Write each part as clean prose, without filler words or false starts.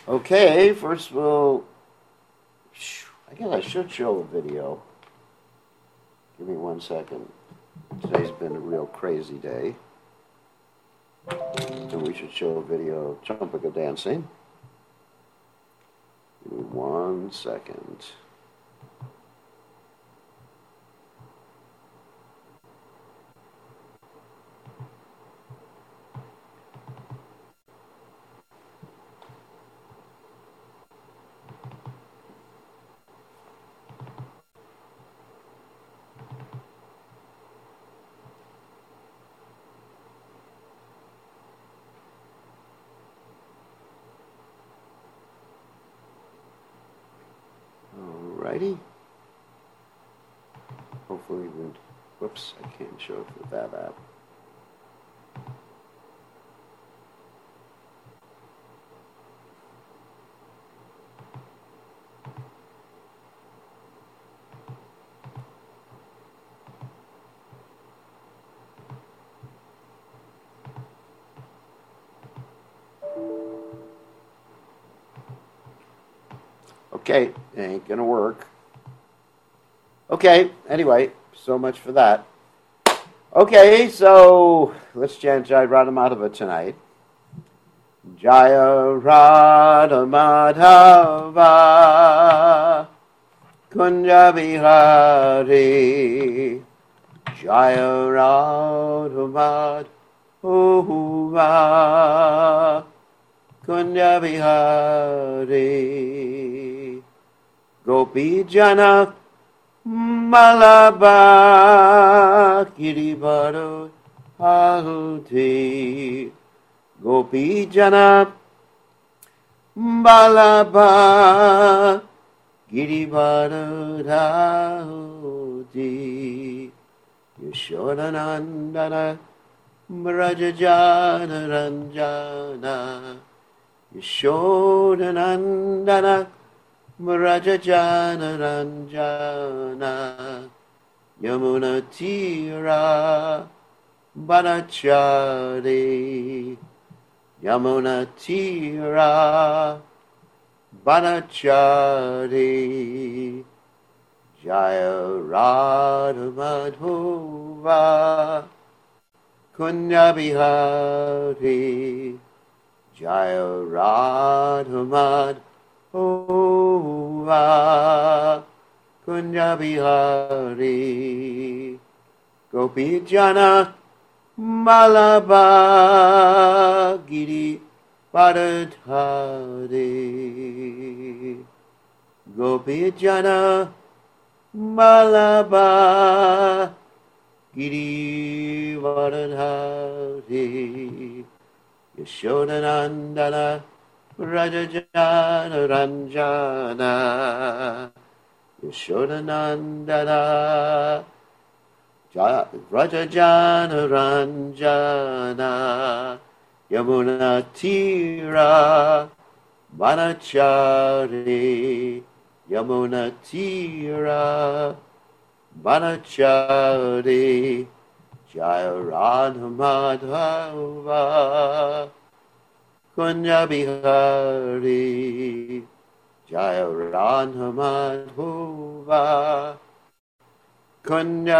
Okay, first I guess I should show a video. Give me 1 second. Today's been a real crazy day. And we should show a video of Chumpaka dancing. Give me 1 second. Alrighty. Hopefully, whoops, I can't show it with that app. Okay, it ain't gonna work. Okay, anyway, so much for that. Okay, so let's chant Jai Radha Madhava tonight. Jaya Radha Madhava Kunja Bihari Jaya Radha Madhava Kunja Bihari Gopi Jana Malaba Girivaro Ahuti Gopi Jana Malaba Girivaro Ahuti Yashodanandana Brajajana Ranjana Yashodanandana Brajajana Ranjana Yamuna Tira Banachari Yamuna Tira Banachari Jaya Radha Madhava Kunya Bihari Jaya Radha Madhava Kunya Bihari Gopi Jana Malaba Giri Paradhari Gopi Jana Malaba Giri Paradhari Yashodanandana Rajajana Ranjana Yashodanandana Rajajana Ranjana Yamuna Tira Banachari Yamuna Tira Banachari Jaya Radha Madhava Kunya Bihari Jaya Radha Madhava Kunya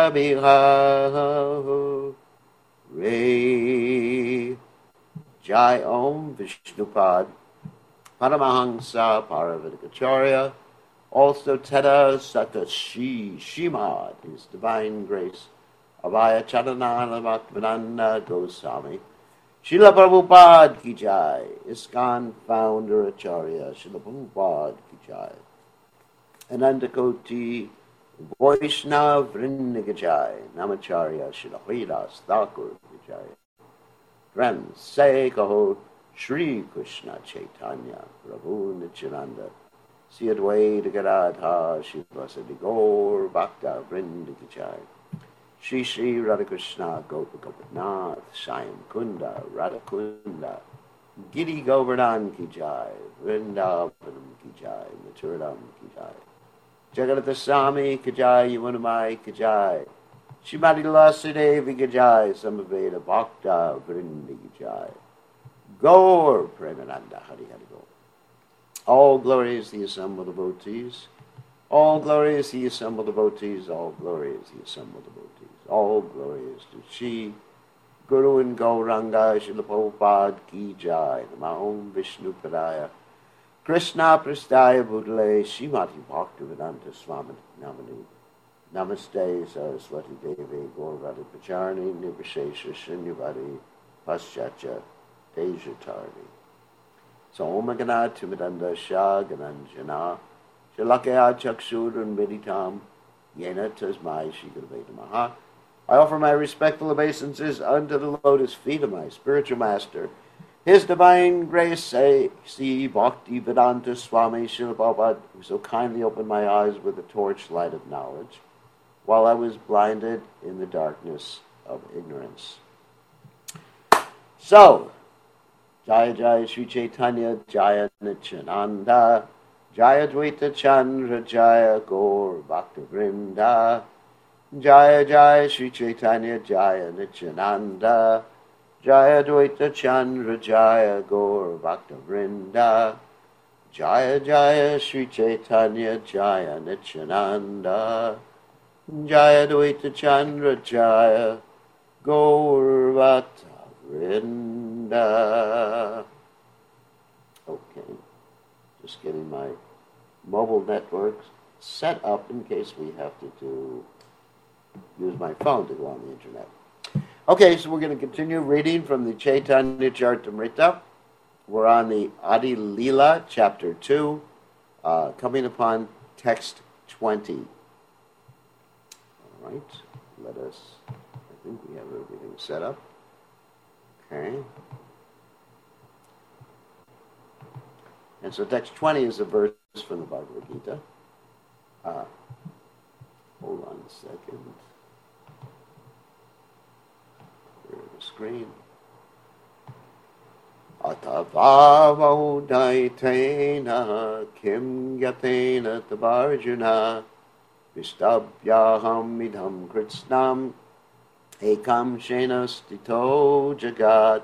Bihari Jai Om Vishnupad Paramahansa Paravidikacharya also Teta Sata Shimad, His Divine Grace Abhaya Charanana Bhaktivedanta Goswami Srila Prabhupada Ki Jai, ISKCON Founder Acharya Srila Prabhupada Ki Jai, Anandakoti Vaishnav Vrinda Ki Jai, Namacharya Srila Haridas Thakur Ki Jai. Friends, say Kaho Shri Krishna Chaitanya Prabhu Nityananda Sri Advaita Gadadhar Shivasadi Gaur Bhakta Vrinda Ki Jai. Shri Shri Radhakrishna Gopa Gopinath Shyam Kunda Radhakunda Giri Govardhan Ki Jai Vrindavanam Ki Jai Maturadam Ki Jai Jagannath Swami Ki Jai Yamunamai Ki Jai Shrimati Lasadevi Ki Jai Samaveda Bhakta Vrinda Ki Jai Gaur Premananda Hari Hari Gaur. All glory is the assembled devotees. All glory is the assembled devotees. All glory is the assembled devotees. All glory is to Shri Guru and Gauranga Srila Prabhupada Ki Jai. Nama Om Vishnu Padaya Krishna Prasthaya Bhutale Srimati Bhaktivedanta Swami Namani Namaste Saraswati Devi Gaurvati Pacharni Nirvishesha Shunyavadi Paschatya Tejatarni. So Om Gana Timidanda Shah Gananjana Shalakaya Chakshur Meditam Yena Tasmai Shigurveda Maha. I offer my respectful obeisances unto the lotus feet of my spiritual master, His Divine Grace, C. Bhakti Vedanta Swami Srila Prabhupada, who so kindly opened my eyes with the torchlight of knowledge, while I was blinded in the darkness of ignorance. So, Jaya Jaya Sri Chaitanya, Jaya Nityananda, Jaya Dvaita Chandra, Jaya Gaur Bhakta Vrinda, Jaya Jaya Sri Chaitanya, Jaya Nityananda, Jaya Dvaita Chandra, Jaya Gaur Bhakta Vrinda, Jaya Jaya Sri Chaitanya, Jaya Nityananda, Jaya Dvaita Chandra, Jaya Gaur Bhakta Vrinda. Okay, just getting my mobile network set up in case we have to use my phone to go on the internet. Okay, so we're going to continue reading from the Chaitanya Charitamrita. We're on the Adi Leela, chapter 2, coming upon text 20. All right, I think we have everything set up. Okay. And so text 20 is a verse from the Bhagavad Gita. Hold on a second. Clear the screen. Atavavo daitena kim yatena tavarjuna vistabhyaham idham kritsnam ekam shena stito jagat.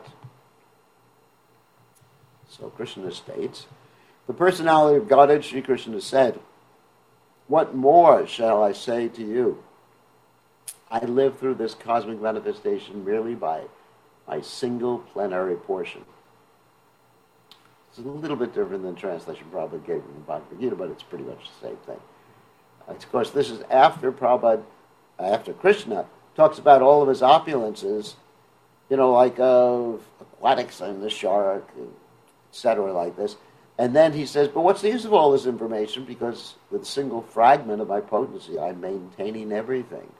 So Krishna states, the personality of Godhead, Sri Krishna said, what more shall I say to you? I live through this cosmic manifestation merely by my single plenary portion. It's a little bit different than translation probably gave in the Bhagavad Gita, but it's pretty much the same thing. Of course, this is after Prabhupada, after Krishna talks about all of his opulences, like of aquatics and the shark, etc., like this. And then he says, but what's the use of all this information? Because with a single fragment of my potency, I'm maintaining everything.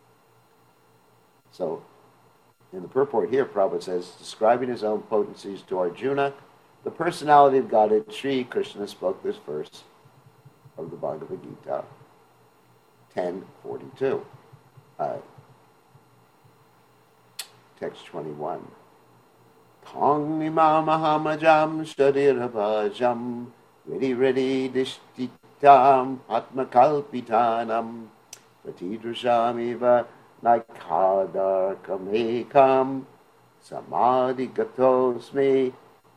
So, in the purport here, Prabhupada says, describing his own potencies to Arjuna, the personality of Godhead, Sri Krishna spoke this verse of the Bhagavad Gita, 10:42. Text 21. Tang imam ahamajam sharirabhajam redi dishtitam atmakalpitanam pratidrushamiva naikadarkamekam samadhi gatosmi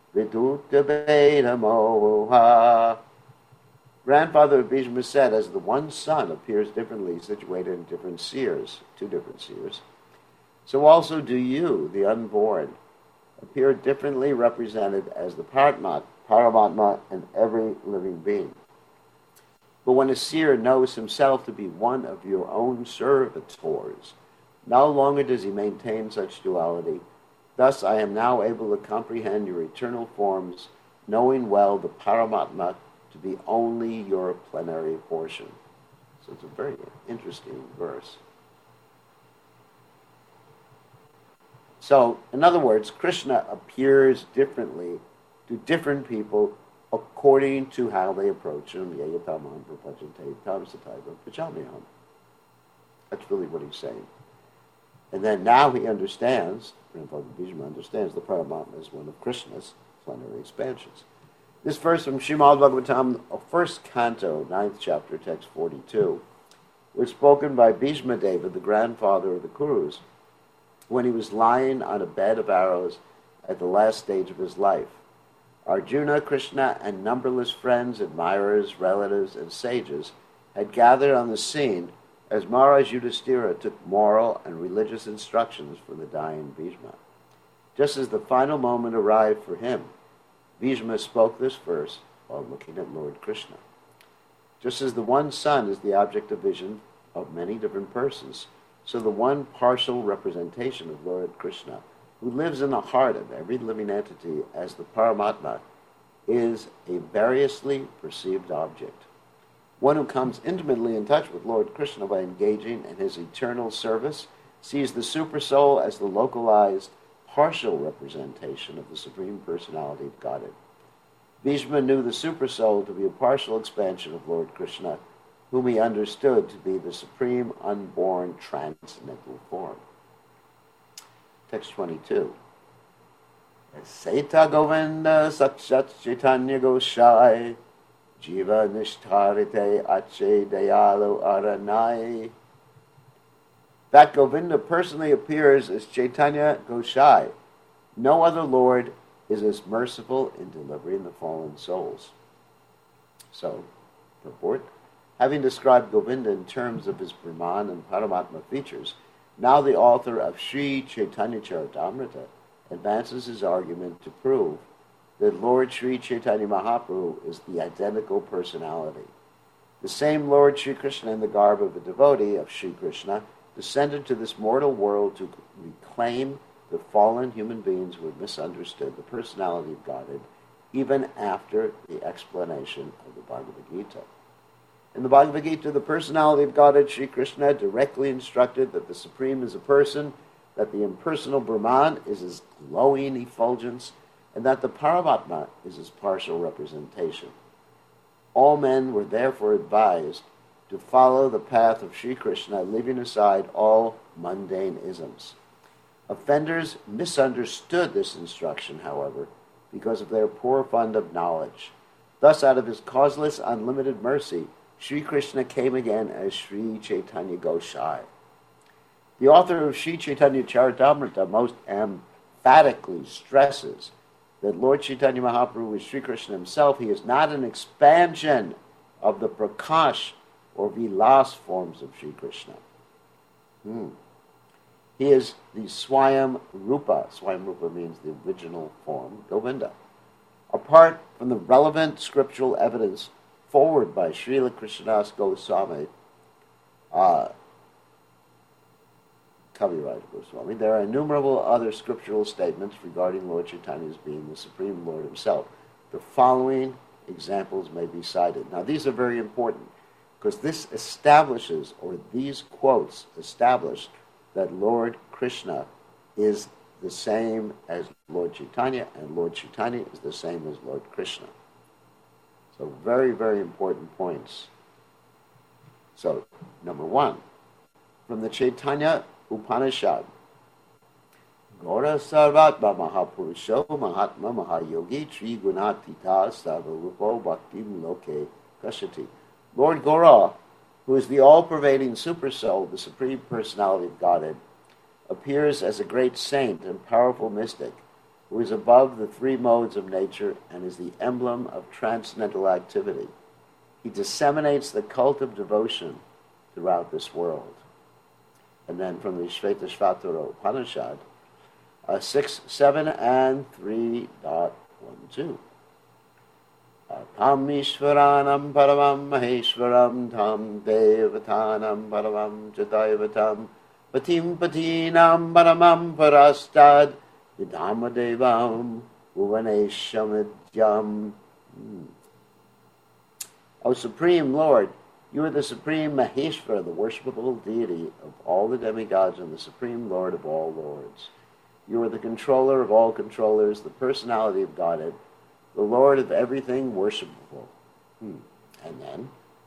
vidutabedamoha. Grandfather of Bhishma said, as the one sun appears differently situated in different seers, two different seers, so also do you, the unborn, appear differently represented as the Paramatma in every living being. But when a seer knows himself to be one of your own servitors, no longer does he maintain such duality. Thus I am now able to comprehend your eternal forms, knowing well the Paramatma to be only your plenary portion. So it's a very interesting verse. So, in other words, Krishna appears differently to different people according to how they approach him. That's really what he's saying. And then now he understands, Grandfather Bhishma understands, the Paramatma is one of Krishna's plenary expansions. This verse from Srimad Bhagavatam, first canto, 9th chapter, text 42, was spoken by Bhishma Deva, the grandfather of the Kurus, when he was lying on a bed of arrows at the last stage of his life. Arjuna, Krishna, and numberless friends, admirers, relatives, and sages had gathered on the scene as Maharaj Yudhishthira took moral and religious instructions from the dying Bhishma. Just as the final moment arrived for him, Bhishma spoke this verse while looking at Lord Krishna. Just as the one sun is the object of vision of many different persons, so the one partial representation of Lord Krishna, who lives in the heart of every living entity as the Paramatma, is a variously perceived object. One who comes intimately in touch with Lord Krishna by engaging in his eternal service sees the Supersoul as the localized, partial representation of the Supreme Personality of Godhead. Bhishma knew the Supersoul to be a partial expansion of Lord Krishna, whom he understood to be the Supreme Unborn Transcendental Form. Text 22. Seta Govinda Sakshat Chaitanya Goshai Jiva Nishtharite Ache Dayalu Aranai. That Govinda personally appears as Chaitanya Goshai. No other Lord is as merciful in delivering the fallen souls. So, purport. Having described Govinda in terms of his Brahman and Paramatma features, now the author of Sri Chaitanya Charitamrita advances his argument to prove that Lord Sri Chaitanya Mahaprabhu is the identical personality. The same Lord Sri Krishna in the garb of a devotee of Sri Krishna descended to this mortal world to reclaim the fallen human beings who had misunderstood the personality of Godhead even after the explanation of the Bhagavad Gita. In the Bhagavad Gita, the personality of Godhead, Sri Krishna, directly instructed that the Supreme is a person, that the impersonal Brahman is his glowing effulgence, and that the Paramatma is his partial representation. All men were therefore advised to follow the path of Sri Krishna, leaving aside all mundane isms. Offenders misunderstood this instruction, however, because of their poor fund of knowledge. Thus, out of his causeless, unlimited mercy, Sri Krishna came again as Sri Chaitanya Goshai. The author of Sri Chaitanya Charitamrita most emphatically stresses that Lord Chaitanya Mahaprabhu is Sri Krishna himself. He is not an expansion of the Prakash or Vilas forms of Sri Krishna. He is the Swayam Rupa. Swayam Rupa means the original form, Govinda. Apart from the relevant scriptural evidence forward by Srila Krishnadas Goswami, Kaviraj Goswami, there are innumerable other scriptural statements regarding Lord Chaitanya as being the Supreme Lord himself. The following examples may be cited. Now, these are very important because this establishes, or these quotes establish, that Lord Krishna is the same as Lord Chaitanya, and Lord Chaitanya is the same as Lord Krishna. So very, very important points. So, number one, from the Chaitanya Upanishad, Gora Sarvatma Mahapurusho Mahatma Mahayogi Tri Gunatita Sarvarupo Bhaktim Loke Kashati. Lord Gora, who is the all-pervading Supersoul, the Supreme Personality of Godhead, appears as a great saint and powerful mystic who is above the three modes of nature and is the emblem of transcendental activity. He disseminates the cult of devotion throughout this world. And then from the Shvetashvatara Upanishad, 6, 7, and 3.12. Tam Ishvaranam Paramam Maheshwaram Tam Devatanam Paramam Jataivatam Patim Patinam Paramam Parastad Vidhamadevam Bhuvaneshamidyam. O Supreme Lord, you are the Supreme Maheshwara, the worshipable deity of all the demigods and the Supreme Lord of all lords. You are the controller of all controllers, the personality of Godhead, the Lord of everything worshipable. And then,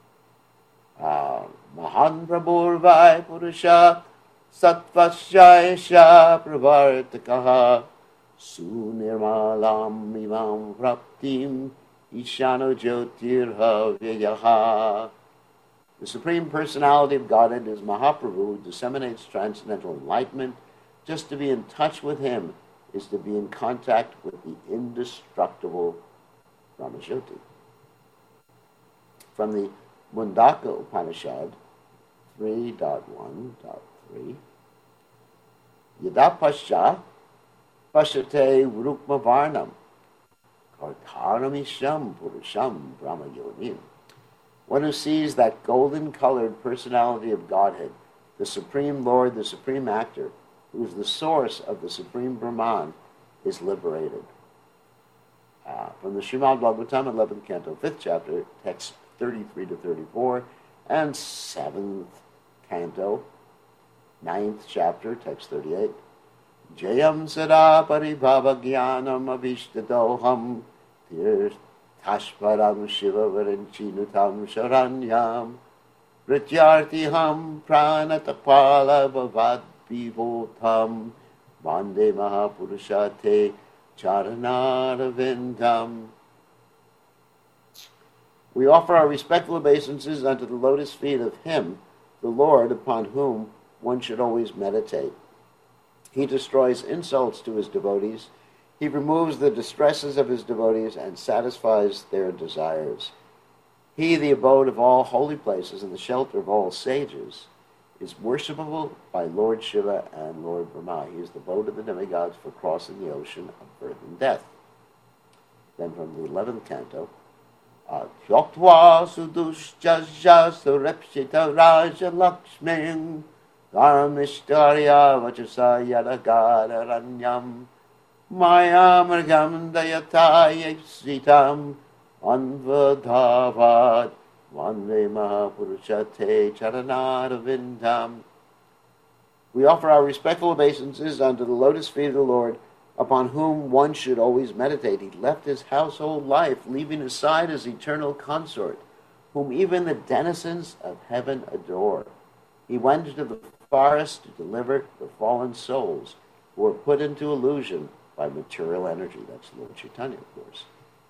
Mahan Prabhurvai Purusha Satvashyayasha Pravartakaha Sunirmalam Imam Praptim Ishano Jyotirha Vyayaha. The Supreme Personality of Godhead is Mahaprabhu, who disseminates transcendental enlightenment. Just to be in touch with him is to be in contact with the indestructible Brahmajyoti. From the Mundaka Upanishad 3.1.3, Yada Pascha Pashyate Rukma Varnam Kartaramisham Purusham Brahma Yonim. One who sees that golden-colored personality of Godhead, the Supreme Lord, the Supreme Actor, who is the source of the Supreme Brahman, is liberated. From the Srimad Bhagavatam, 11th Canto, 5th chapter, text 33 to 34, and 7th Canto, 9th chapter, text 38. Jayam sada paribhava jnanam avishtadoham tirthashparam shiva varanchinutam sharanyam pratyartiham pranatapala bhavad vivotam vande mahapurusha te charanarvindam. We offer our respectful obeisances unto the lotus feet of Him, the Lord, upon whom one should always meditate. He destroys insults to His devotees. He removes the distresses of His devotees and satisfies their desires. He, the abode of all holy places and the shelter of all sages, is worshipable by Lord Shiva and Lord Brahma. He is the abode of the demigods for crossing the ocean of birth and death. Then from the 11th canto, Kyoktva sudushjaja surepshita raja lakshming dharmishtarya vachasa yadagara ranyam mayamrgam dayataya sitam anvadhavad vande mahapurusha te charanarvindam. We offer our respectful obeisances unto the lotus feet of the Lord, upon whom one should always meditate. He left his household life, leaving aside his eternal consort, whom even the denizens of heaven adore. He went into the forest to deliver the fallen souls who were put into illusion by material energy. That's Lord Chaitanya, of course.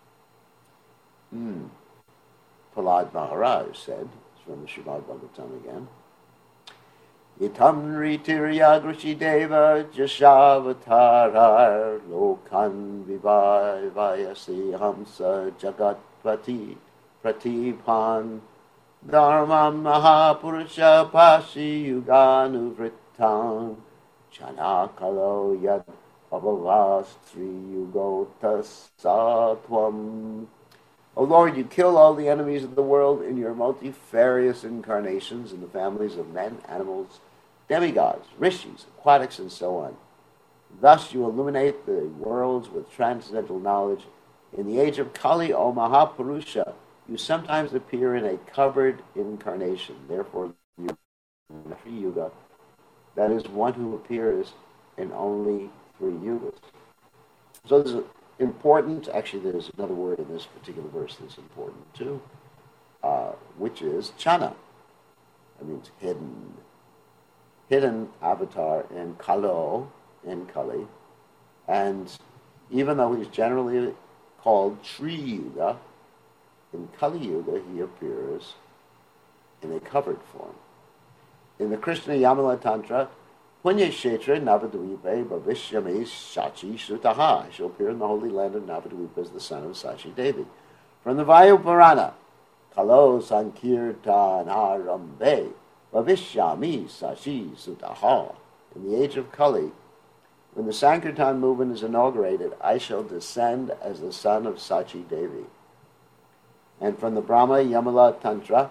Prahlad Maharaj said, it's from the Srimad Bhagavatam again, Itam ritiryagrashi deva jashavatarar lokan vivayasi hamsa jagatpati pratipan dharmam mahapurusha pasi yuganuvritam chanakalo yad abhavastri yugotas satvam. O Lord, you kill all the enemies of the world in your multifarious incarnations in the families of men, animals, demigods, rishis, aquatics, and so on. Thus you illuminate the worlds with transcendental knowledge. In the age of Kali, O Mahapurusha, you sometimes appear in a covered incarnation. Therefore, you in Sri Yuga, that is one who appears in only 3 yugas. So this is important. Actually, there's another word in this particular verse that's important too, which is chana. That means hidden. Hidden avatar in Kalo, in Kali. And even though he's generally called Sri Yuga, in Kali Yuga he appears in a covered form. In the Krishna Yamala Tantra, Punya Kshetra Navadvipe Bhavishyami Sachi Sutaha. I shall appear in the holy land of Navadvipa as the son of Sachi Devi. From the Vayu Purana, Kalo Sankirtanarambe Bhavishyami Sachi Sutaha. In the age of Kali, when the Sankirtan movement is inaugurated, I shall descend as the son of Sachi Devi. And from the Brahma Yamala Tantra,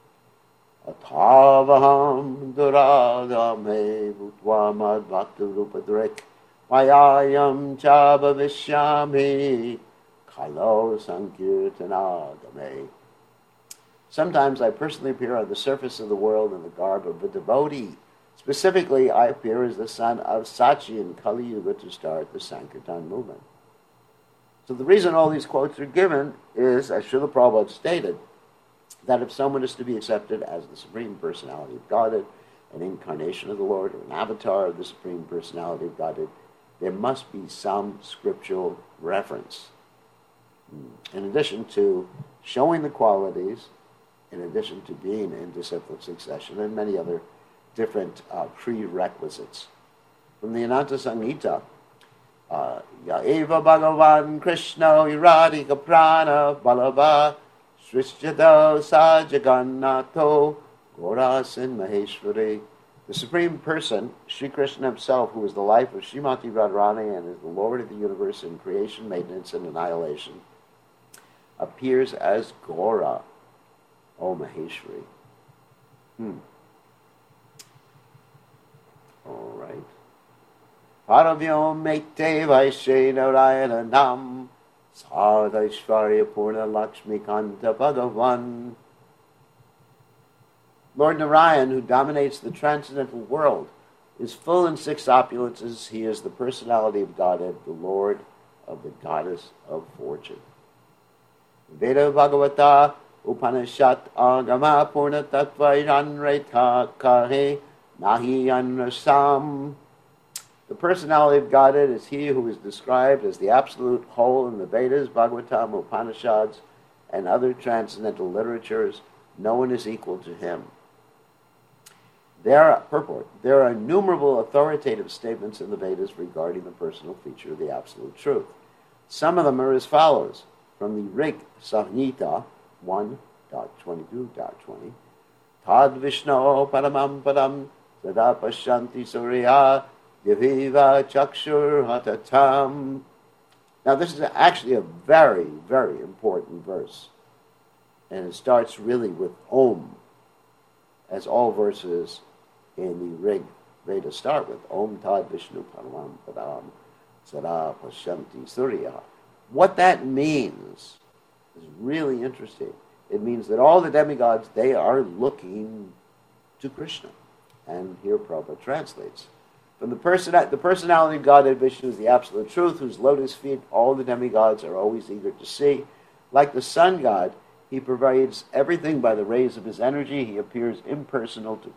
Atavaham duradame bhutva madbhakti rupadrik mayayam chabhavishyami kalo sankirtanagame. Sometimes I personally appear on the surface of the world in the garb of a devotee. Specifically, I appear as the son of Sachi in Kali Yuga to start the Sankirtan movement. So the reason all these quotes are given is, as Srila Prabhupada stated, that if someone is to be accepted as the Supreme Personality of Godhead, an incarnation of the Lord, or an avatar of the Supreme Personality of Godhead, there must be some scriptural reference. In addition to showing the qualities, in addition to being in disciplic succession, and many other different prerequisites. From the Ananta Samhita, Yaeva Bhagavan Krishna Radhika Prana Balava Srishtado Sa Jagannatho Gaurasan Maheshwari. The Supreme Person, Sri Krishna himself, who is the life of Srimati Radharani and is the Lord of the universe in creation, maintenance, and annihilation, appears as Gaura, O Maheshwari. All right. Paravyom Mete Vaishe Narayana Nam Sadhaishvarya Purna Lakshmi Kanta Bhagavan. Lord Narayan, who dominates the transcendental world, is full in six opulences. He is the personality of Godhead, the Lord of the Goddess of Fortune. Veda Bhagavata Upanishad Agama Purna Tattva Janreta Kahe Nahi Anrasam. The personality of Godhead is he who is described as the absolute whole in the Vedas, Bhagavatam, Upanishads, and other transcendental literatures. No one is equal to him. There are innumerable authoritative statements in the Vedas regarding the personal feature of the Absolute Truth. Some of them are as follows. From the Rig Samhita 1.22.20, Tad Vishnu Paramam Padam Sada Pashanti Surya Diviva Chakshur Hatatam. Now this is actually a very, very important verse. And it starts really with Om, as all verses in the Rig Veda start with. Om Tad Vishnu Paramam Padam Sada Pashanti Surya. What that means is really interesting. It means that all the demigods, they are looking to Krishna. And here Prabhupada translates. From the personality of Godhead, Vishnu is the absolute truth, whose lotus feet all the demigods are always eager to see. Like the sun god, he provides everything by the rays of his energy. He appears impersonal to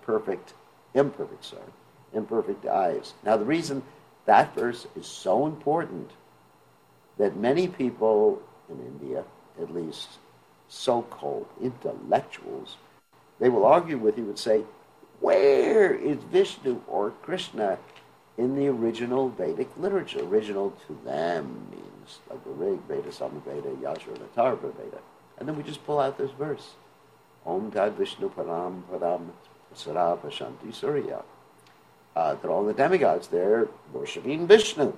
imperfect eyes. Now the reason that verse is so important that many people in India, at least so-called intellectuals, they will argue with you and say, where is Vishnu or Krishna in the original Vedic literature? Original to them means like the Rig Veda, Samaveda, Yajur, and Atharva Veda. And then we just pull out this verse. Om Tad Vishnu Param Padam Sara Pashanti Surya. That all the demigods there worshipping Vishnu.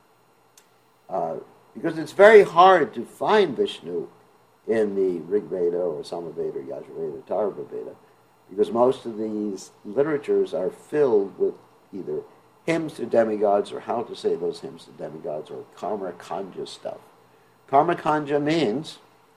Because it's very hard to find Vishnu in the Rig Veda or Samaveda or Yajurveda, Atharva Veda, because most of these literatures are filled with either hymns to demigods or how to say those hymns to demigods or karma kanja stuff. Karma kanja means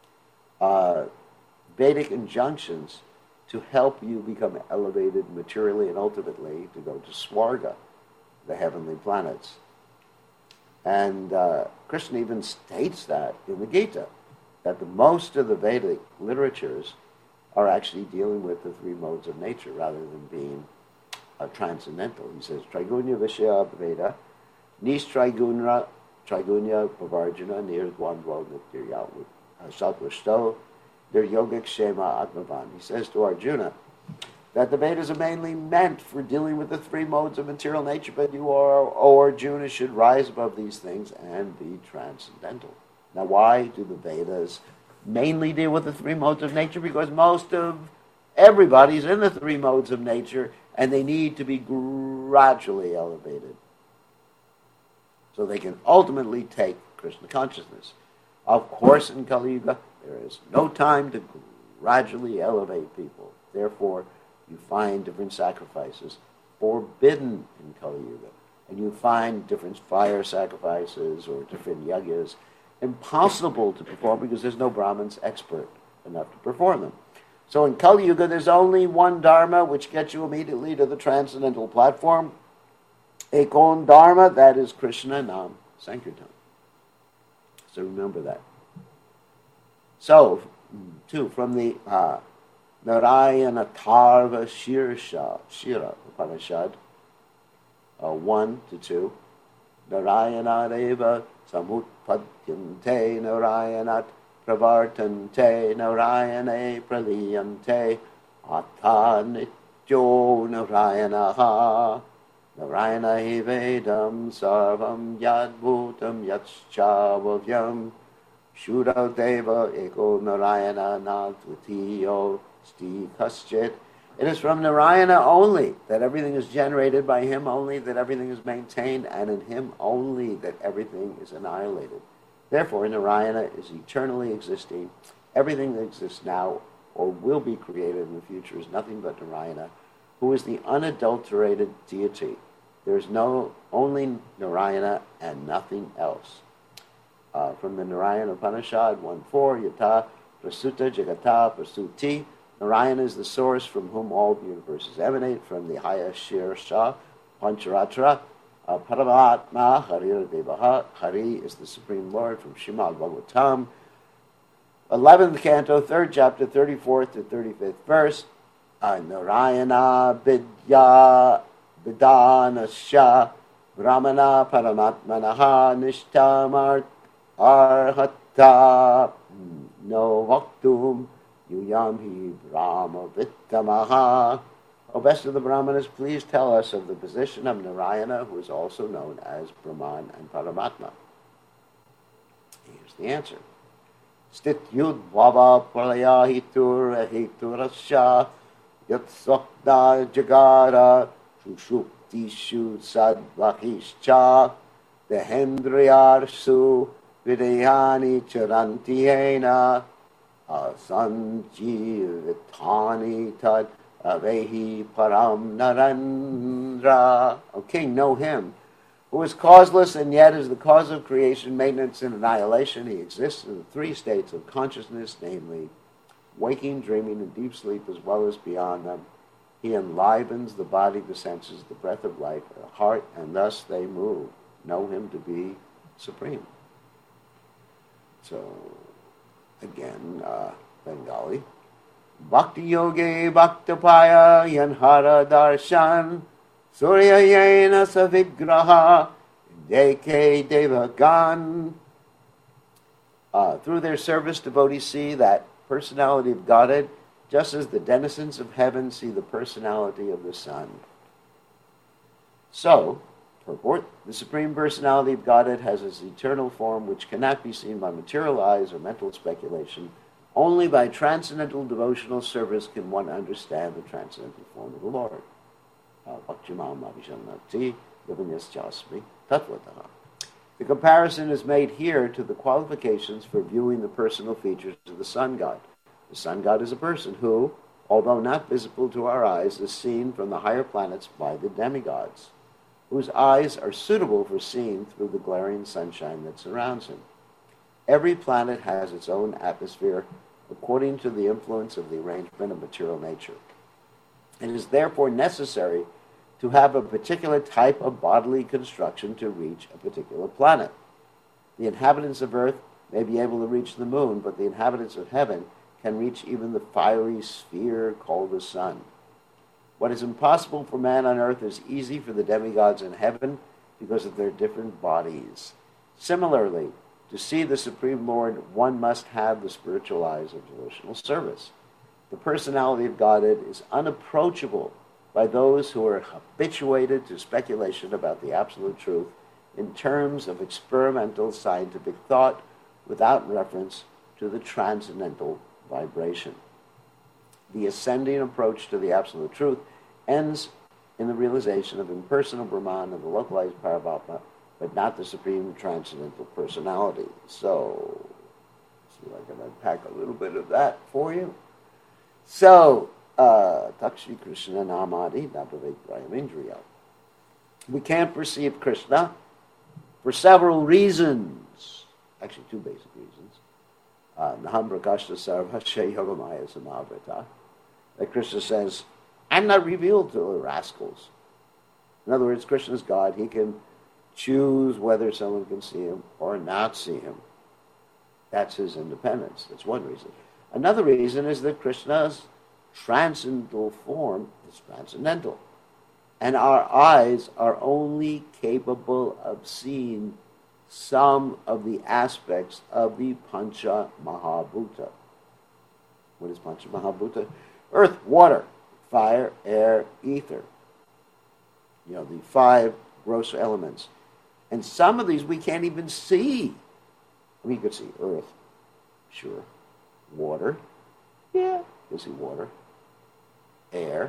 Vedic injunctions to help you become elevated materially and ultimately to go to Swarga, the heavenly planets. And Krishna even states that in the Gita, that the most of the Vedic literatures are actually dealing with the three modes of nature rather than being transcendental. He says, Trigunya Vishya Veda, Nis Trigunya Pavarjana, Nir Dwandwa Nityaya Satvashto, Nir Yogic Shema Atmavan. He says to Arjuna that the Vedas are mainly meant for dealing with the three modes of material nature, but you, O Arjuna, should rise above these things and be transcendental. Now, why do the Vedas mainly deal with the three modes of nature? Because most of everybody's in the three modes of nature, and they need to be gradually elevated so they can ultimately take Krishna consciousness. Of course, in Kali Yuga, there is no time to gradually elevate people. Therefore, you find different sacrifices forbidden in Kali Yuga. And you find different fire sacrifices or different yagyas impossible to perform because there's no Brahmins expert enough to perform them. So in Kali Yuga, there's only one Dharma which gets you immediately to the transcendental platform. Ekon Dharma, that is Krishna Nam Sankirtan. So remember that. So, too, from the Narayana Tarva Shira Upanishad, 1-2, Narayana Deva Samutpadyante Narayanat Pravartante Narayane Praliyante Atha Nityo Narayanaha. Narayana hi Vedam Sarvam Yadbhutam Yatschavavyam Shuddha Deva Eko Narayana Nadvitiyo Sti Kaschit. It is from Narayana only that everything is generated, by him only that everything is maintained, and in him only that everything is annihilated. Therefore, Narayana is eternally existing. Everything that exists now or will be created in the future is nothing but Narayana, who is the unadulterated deity. There is only Narayana and nothing else. From the Narayana Upanishad 1.4, Yata Prasuta Jagata Prasuti. Narayana is the source from whom all universes emanate, from the highest Shirsha, Pancharatra, Paramatma, Harir Devaha. Hari is the Supreme Lord, from Srimad Bhagavatam, 11th canto, 3rd chapter, 34th to 35th verse. Narayana Vidya Vidanasya Brahmana Paramatmanaha Nishtamart Arhata No Vaktum Yuyam Hi Brahma Vittamaha. O best of the Brahmanas, please tell us of the position of Narayana, who is also known as Brahman and Paramatma. Here's the answer. Stit Yud Vava Pralaya Hitur Hiturasya Yat Swakta Jagara Sushuptishu Sadvakischa Dehendriyarsu Vidayani Charantiena Asanjivitani Tad Avehi Param Narendra. O king, know him who is causeless and yet is the cause of creation, maintenance, and annihilation. He exists in the three states of consciousness, namely waking, dreaming, and deep sleep, as well as beyond them. He enlivens the body, the senses, the breath of life, the heart, and thus they move. Know him to be supreme. So, again, Bengali. Bhakti Yogi Bhaktapaya Yanhara Darshan Surya Yena Savigraha Deke Devagan. Through their service, devotees see that personality of Godhead, just as the denizens of heaven see the personality of the sun. So, purport, the Supreme Personality of Godhead has its eternal form which cannot be seen by material eyes or mental speculation. Only by transcendental devotional service can one understand the transcendental form of the Lord. The comparison is made here to the qualifications for viewing the personal features of the sun god. The sun god is a person who, although not visible to our eyes, is seen from the higher planets by the demigods, whose eyes are suitable for seeing through the glaring sunshine that surrounds him. Every planet has its own atmosphere according to the influence of the arrangement of material nature. It is therefore necessary to have a particular type of bodily construction to reach a particular planet. The inhabitants of Earth may be able to reach the moon, but the inhabitants of heaven can reach even the fiery sphere called the sun. What is impossible for man on earth is easy for the demigods in heaven because of their different bodies. Similarly, to see the Supreme Lord, one must have the spiritual eyes of devotional service. The personality of Godhead is unapproachable by those who are habituated to speculation about the absolute truth in terms of experimental scientific thought without reference to the transcendental vibration. The ascending approach to the absolute truth ends in the realization of impersonal Brahman and the localized Paramatma, but not the supreme transcendental personality. So, see if I can unpack a little bit of that for you. So, Takshri Krishna Namadi Nabhavek Brahmendriya. We can't perceive Krishna for several reasons. Actually, two basic reasons. Naham Prakashta Sarvasya Yogamaya Samavrita. That Krishna says, I'm not revealed to the rascals. In other words, Krishna is God. He can choose whether someone can see him or not see him. That's his independence. That's one reason. Another reason is that Krishna's transcendental form is transcendental. And our eyes are only capable of seeing some of the aspects of the Pancha Mahabhuta. What is Pancha Mahabhuta? Earth, water, fire, air, ether. the five gross elements. And some of these we can't even see. We could see earth, sure. Water, yeah, you can see water. Air,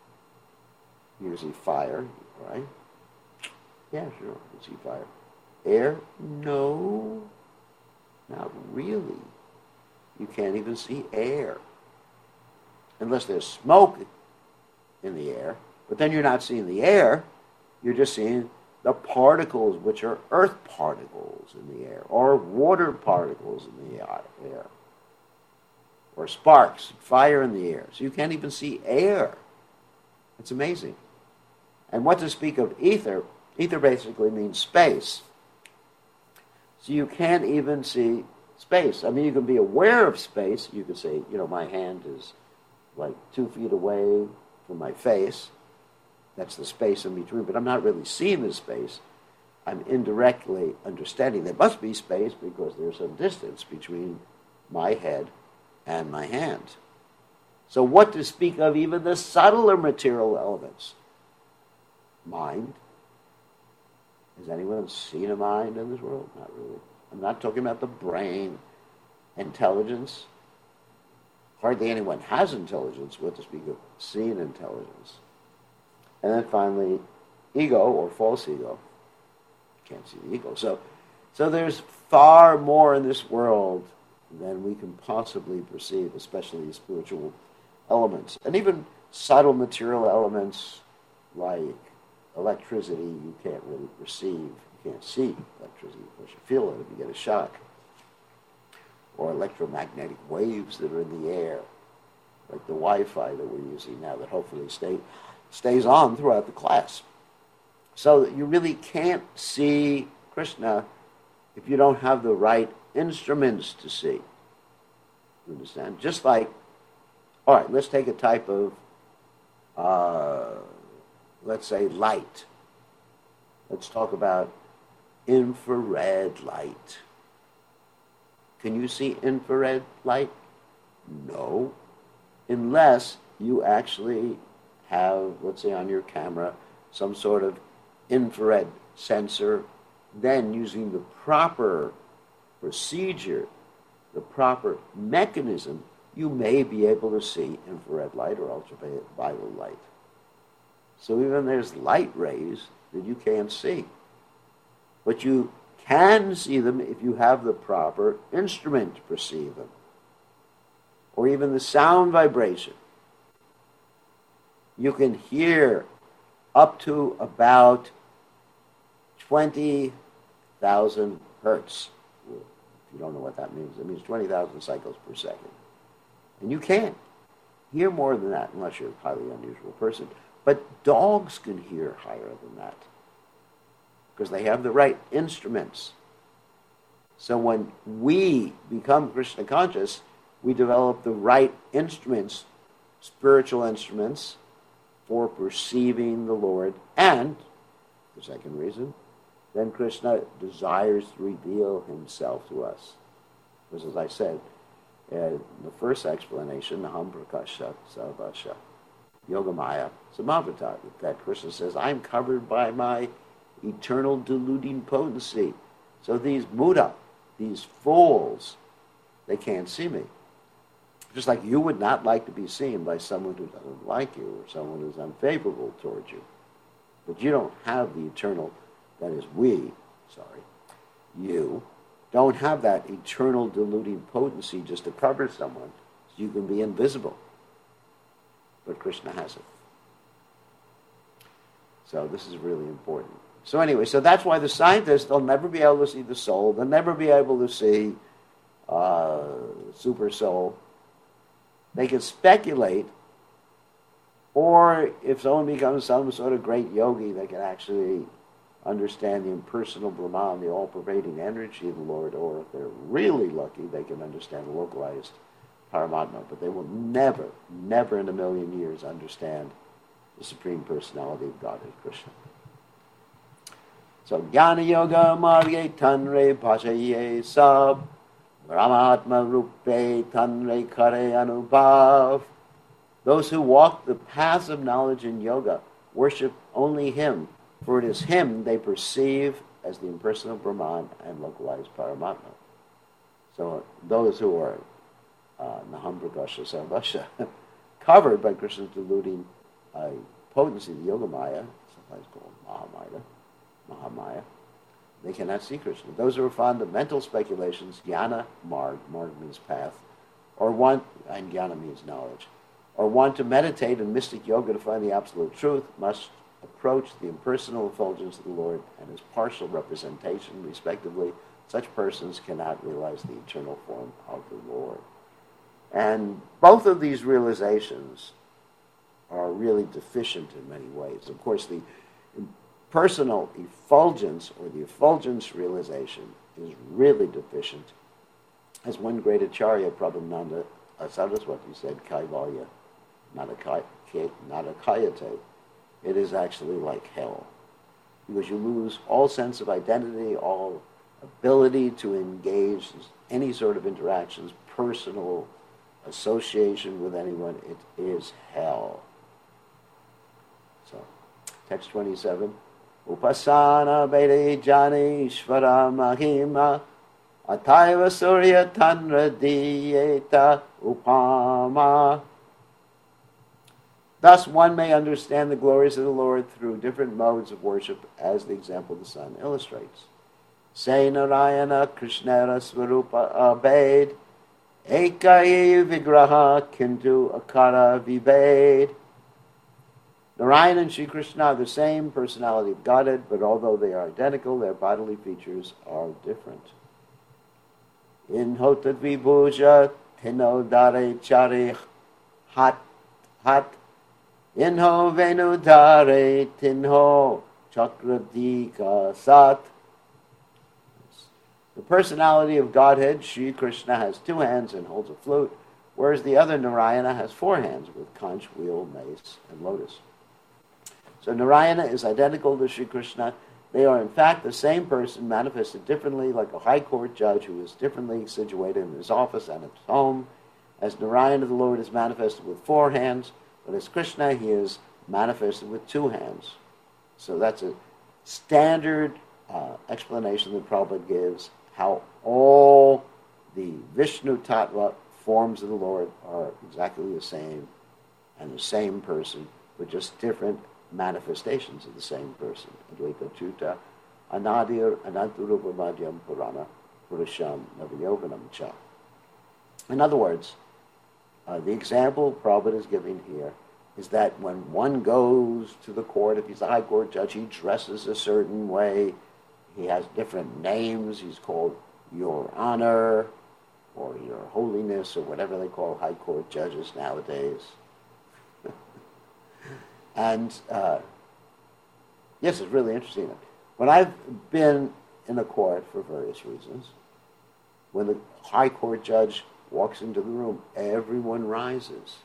you can see fire, right? Yeah, sure, you can see fire. Air, no, not really. You can't even see air. Unless there's smoke in the air. But then you're not seeing the air. You're just seeing the particles, which are earth particles in the air, or water particles in the air, or sparks, fire in the air. So you can't even see air. It's amazing. And what to speak of ether? Ether basically means space. So you can't even see space. I mean, you can be aware of space. You could say, my hand is like 2 feet away from my face. That's the space in between. But I'm not really seeing the space. I'm indirectly understanding there must be space because there's some distance between my head and my hand. So what to speak of even the subtler material elements? Mind. Has anyone seen a mind in this world? Not really. I'm not talking about the brain. Intelligence. Hardly anyone has intelligence. What to speak of seeing intelligence? And then finally, ego or false ego. Can't see the ego. So there's far more in this world than we can possibly perceive, especially spiritual elements. And even subtle material elements like electricity, you can't really perceive. You can't see electricity. Of course, you feel it if you get a shock. Or electromagnetic waves that are in the air, like the Wi-Fi that we're using now that hopefully stays on throughout the class. So you really can't see Krishna if you don't have the right instruments to see. You understand? Just like, all right, let's take a type of, let's say, light. Let's talk about infrared light. Can you see infrared light? No. Unless you actually have, let's say on your camera, some sort of infrared sensor, then using the proper procedure, the proper mechanism, you may be able to see infrared light or ultraviolet light. So even there's light rays that you can't see. But you can see them if you have the proper instrument to perceive them. Or even the sound vibration. You can hear up to about 20,000 hertz. If you don't know what that means, it means 20,000 cycles per second. And you can't hear more than that unless you're a highly unusual person. But dogs can hear higher than that because they have the right instruments. So when we become Krishna conscious, we develop the right instruments, spiritual instruments, for perceiving the Lord. And, the second reason, then Krishna desires to reveal himself to us. Because as I said, in the first explanation, Naham Prakasha Sarvasha Yogamaya Samavata, that Krishna says, I'm covered by my eternal deluding potency. So these Buddha, these fools, they can't see me. Just like you would not like to be seen by someone who doesn't like you or someone who's unfavorable towards you. But you don't have the eternal, that is you don't have that eternal deluding potency just to cover someone so you can be invisible. But Krishna has it. So this is really important. So anyway, so that's why the scientists, they'll never be able to see the soul. They'll never be able to see super soul. They can speculate, or if someone becomes some sort of great yogi, they can actually understand the impersonal Brahman, the all-pervading energy of the Lord, or if they're really lucky, they can understand localized Paramatma. But they will never, never in a million years understand the Supreme Personality of Godhead, Krishna. So, Jnana Yoga Marge Tanre Bhajaye Sab Brahmatma Rupe Tanre Kare Anubhav. Those who walk the paths of knowledge in yoga worship only him, for it is him they perceive as the impersonal Brahman and localized Paramatma. So those who are Naham Prakasha Sarvasha, covered by Krishna's deluding potency, the Yogamaya, sometimes called Mahamaya, they cannot see Krishna. Those who are fond of mental speculations, jnana, marg means path, or want, and jnana means knowledge, or want to meditate in mystic yoga to find the absolute truth, must approach the impersonal effulgence of the Lord and his partial representation, respectively. Such persons cannot realize the eternal form of the Lord. And both of these realizations are really deficient in many ways. Of course, the personal effulgence or the effulgence realization is really deficient. As one great Acharya, Prabhupada Saraswati, said, Kaivalya, not a kayate. It is actually like hell. Because you lose all sense of identity, all ability to engage in any sort of interactions, personal association with anyone. It is hell. So, text 27. Upasana Vede Jani Ishvara Mahima Ataiva Surya Tanra Diyeta Upama. Thus one may understand the glories of the Lord through different modes of worship, as the example of the sun illustrates. Say Narayana Krishnara Swarupa Abed Ekai Vigraha Kintu Akara Vived. Narayana and Sri Krishna are the same personality of Godhead, but although they are identical, their bodily features are different. In Hotat Vibhuja Tino Dare Chari Hat Inho Venu Dare Tinho Chakradika Sat. The personality of Godhead, Sri Krishna, has 2 hands and holds a flute, whereas the other Narayana has 4 hands with conch, wheel, mace, and lotus. So Narayana is identical to Sri Krishna. They are in fact the same person manifested differently, like a high court judge who is differently situated in his office and at home. As Narayana, the Lord, is manifested with 4 hands, but as Krishna, he is manifested with 2 hands. So that's a standard explanation that Prabhupada gives, how all the Vishnu Tattva forms of the Lord are exactly the same and the same person, but just different manifestations of the same person. Advaita Chuta, Anadir, Ananturupa Madhyam Purana, Purusham, Navayovanam Cha. In other words, the example Prabhupada is giving here is that when one goes to the court, if he's a high court judge, he dresses a certain way. He has different names. He's called Your Honor or Your Holiness or whatever they call high court judges nowadays. And yes, it's really interesting. When I've been in a court for various reasons, when the high court judge walks into the room, everyone rises.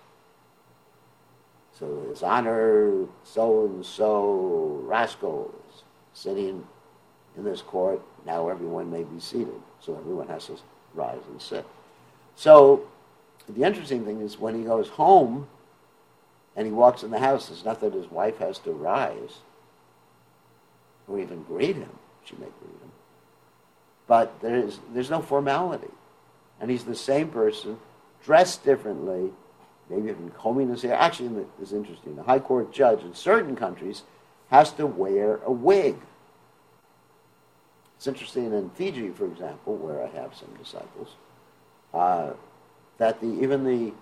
So His Honor so-and-so Rascal is sitting in this court. Now everyone may be seated. So everyone has to rise and sit. So the interesting thing is when he goes home and he walks in the house, it's not that his wife has to rise or even greet him. She may greet him. But there's no formality. And he's the same person, dressed differently, maybe even combing his hair. Actually, it's interesting. The high court judge in certain countries has to wear a wig. It's interesting in Fiji, for example, where I have some disciples, that even the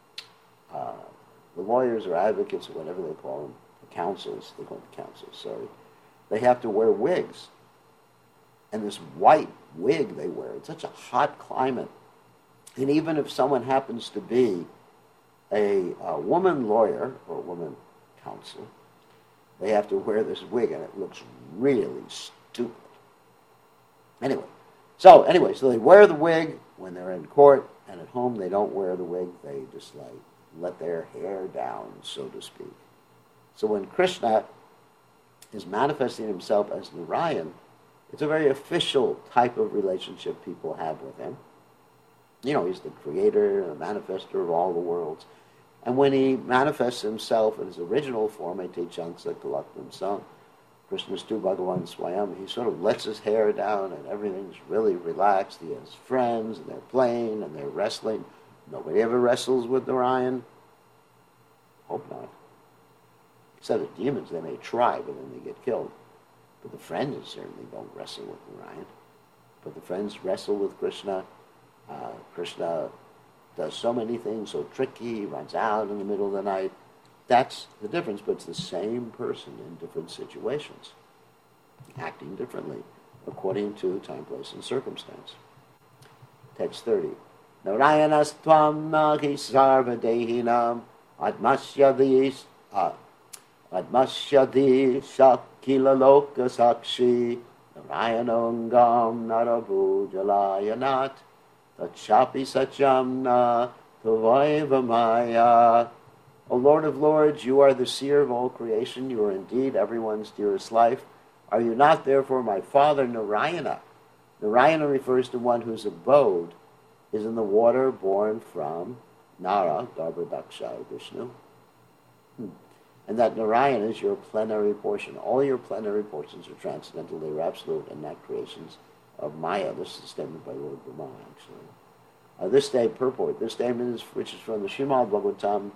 lawyers or advocates or whatever they call them, the counsels, they call them counsels, sorry, they have to wear wigs. And this white wig they wear, it's such a hot climate. And even if someone happens to be a woman lawyer or a woman counsel, they have to wear this wig, and it looks really stupid. Anyway, so they wear the wig when they're in court, and at home they don't wear the wig. They just let their hair down, so to speak. So when Krishna is manifesting himself as Narayan, it's a very official type of relationship people have with him. You know, he's the creator and the manifester of all the worlds. And when he manifests himself in his original form, Ete Changsa Kalaktam Sam, Krishnastu Bhagavan Swayam, he sort of lets his hair down and everything's really relaxed. He has friends and they're playing and they're wrestling. Nobody ever wrestles with Narayan. Hope not. Except the demons, they may try, but then they get killed. But the friends certainly don't wrestle with Narayan. But the friends wrestle with Krishna. Krishna does so many things, so tricky, he runs out in the middle of the night. That's the difference, but it's the same person in different situations, acting differently according to time, place, and circumstance. Text 30. Narayanas tvam nagi sarva dehinam admasyadi shakila loka sakshi Narayanangam narabhujalayanat tachapi sachamna tavaiva maya. O Lord of Lords, you are the seer of all creation. You are indeed everyone's dearest life. Are you not, therefore, my father Narayana? Narayana refers to one whose abode is in the water born from Nara, Garbhodaksha, Vishnu. And that Narayana is your plenary portion. All your plenary portions are transcendental, they are absolute, and not creations of Maya. This is a statement by Lord Brahma, actually. This statement is, which is from the Srimad Bhagavatam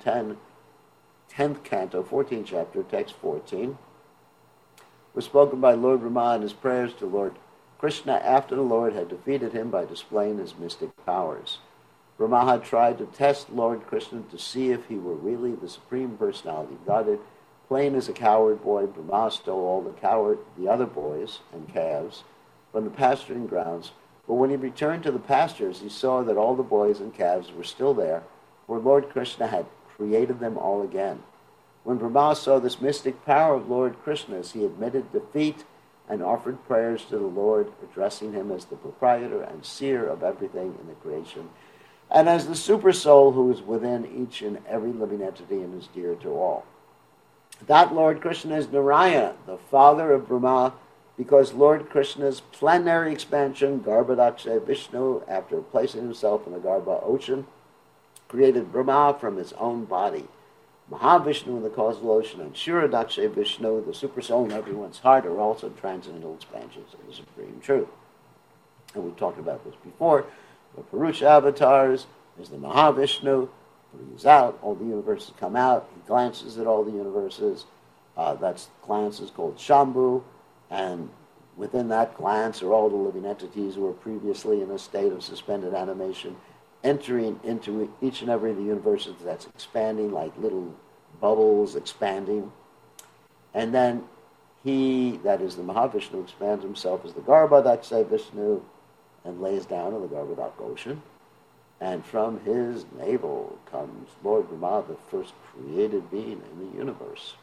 10th canto, 14th chapter, text 14, was spoken by Lord Brahma in his prayers to Lord Krishna after the Lord had defeated him by displaying his mystic powers. Brahma had tried to test Lord Krishna to see if he were really the Supreme Personality of Godhead. Playing as a coward boy, Brahma stole all the other boys and calves from the pasturing grounds. But when he returned to the pastures, he saw that all the boys and calves were still there, for Lord Krishna had created them all again. When Brahma saw this mystic power of Lord Krishna's, he admitted defeat and offered prayers to the Lord, addressing him as the proprietor and seer of everything in the creation, and as the super soul who is within each and every living entity and is dear to all. That Lord Krishna is Narayana, the father of Brahma, because Lord Krishna's plenary expansion, Garbhodaksha Vishnu, after placing himself in the Garbha ocean, created Brahma from his own body. Mahavishnu in the causal ocean and Shiradaksha Vishnu, the super soul in everyone's heart, are also transcendental expansions of the supreme truth. And we talked about this before. The Purusha avatars is the Mahavishnu. He's out, all the universes come out. He glances at all the universes. That glance is called Shambhu. And within that glance are all the living entities who were previously in a state of suspended animation, entering into each and every of the universes that's expanding, like little bubbles expanding. And then he, that is the Mahavishnu, expands himself as the Garbhodaksha Vishnu and lays down in the Garbhodak ocean. And from his navel comes Lord Brahma, the first created being in the universe.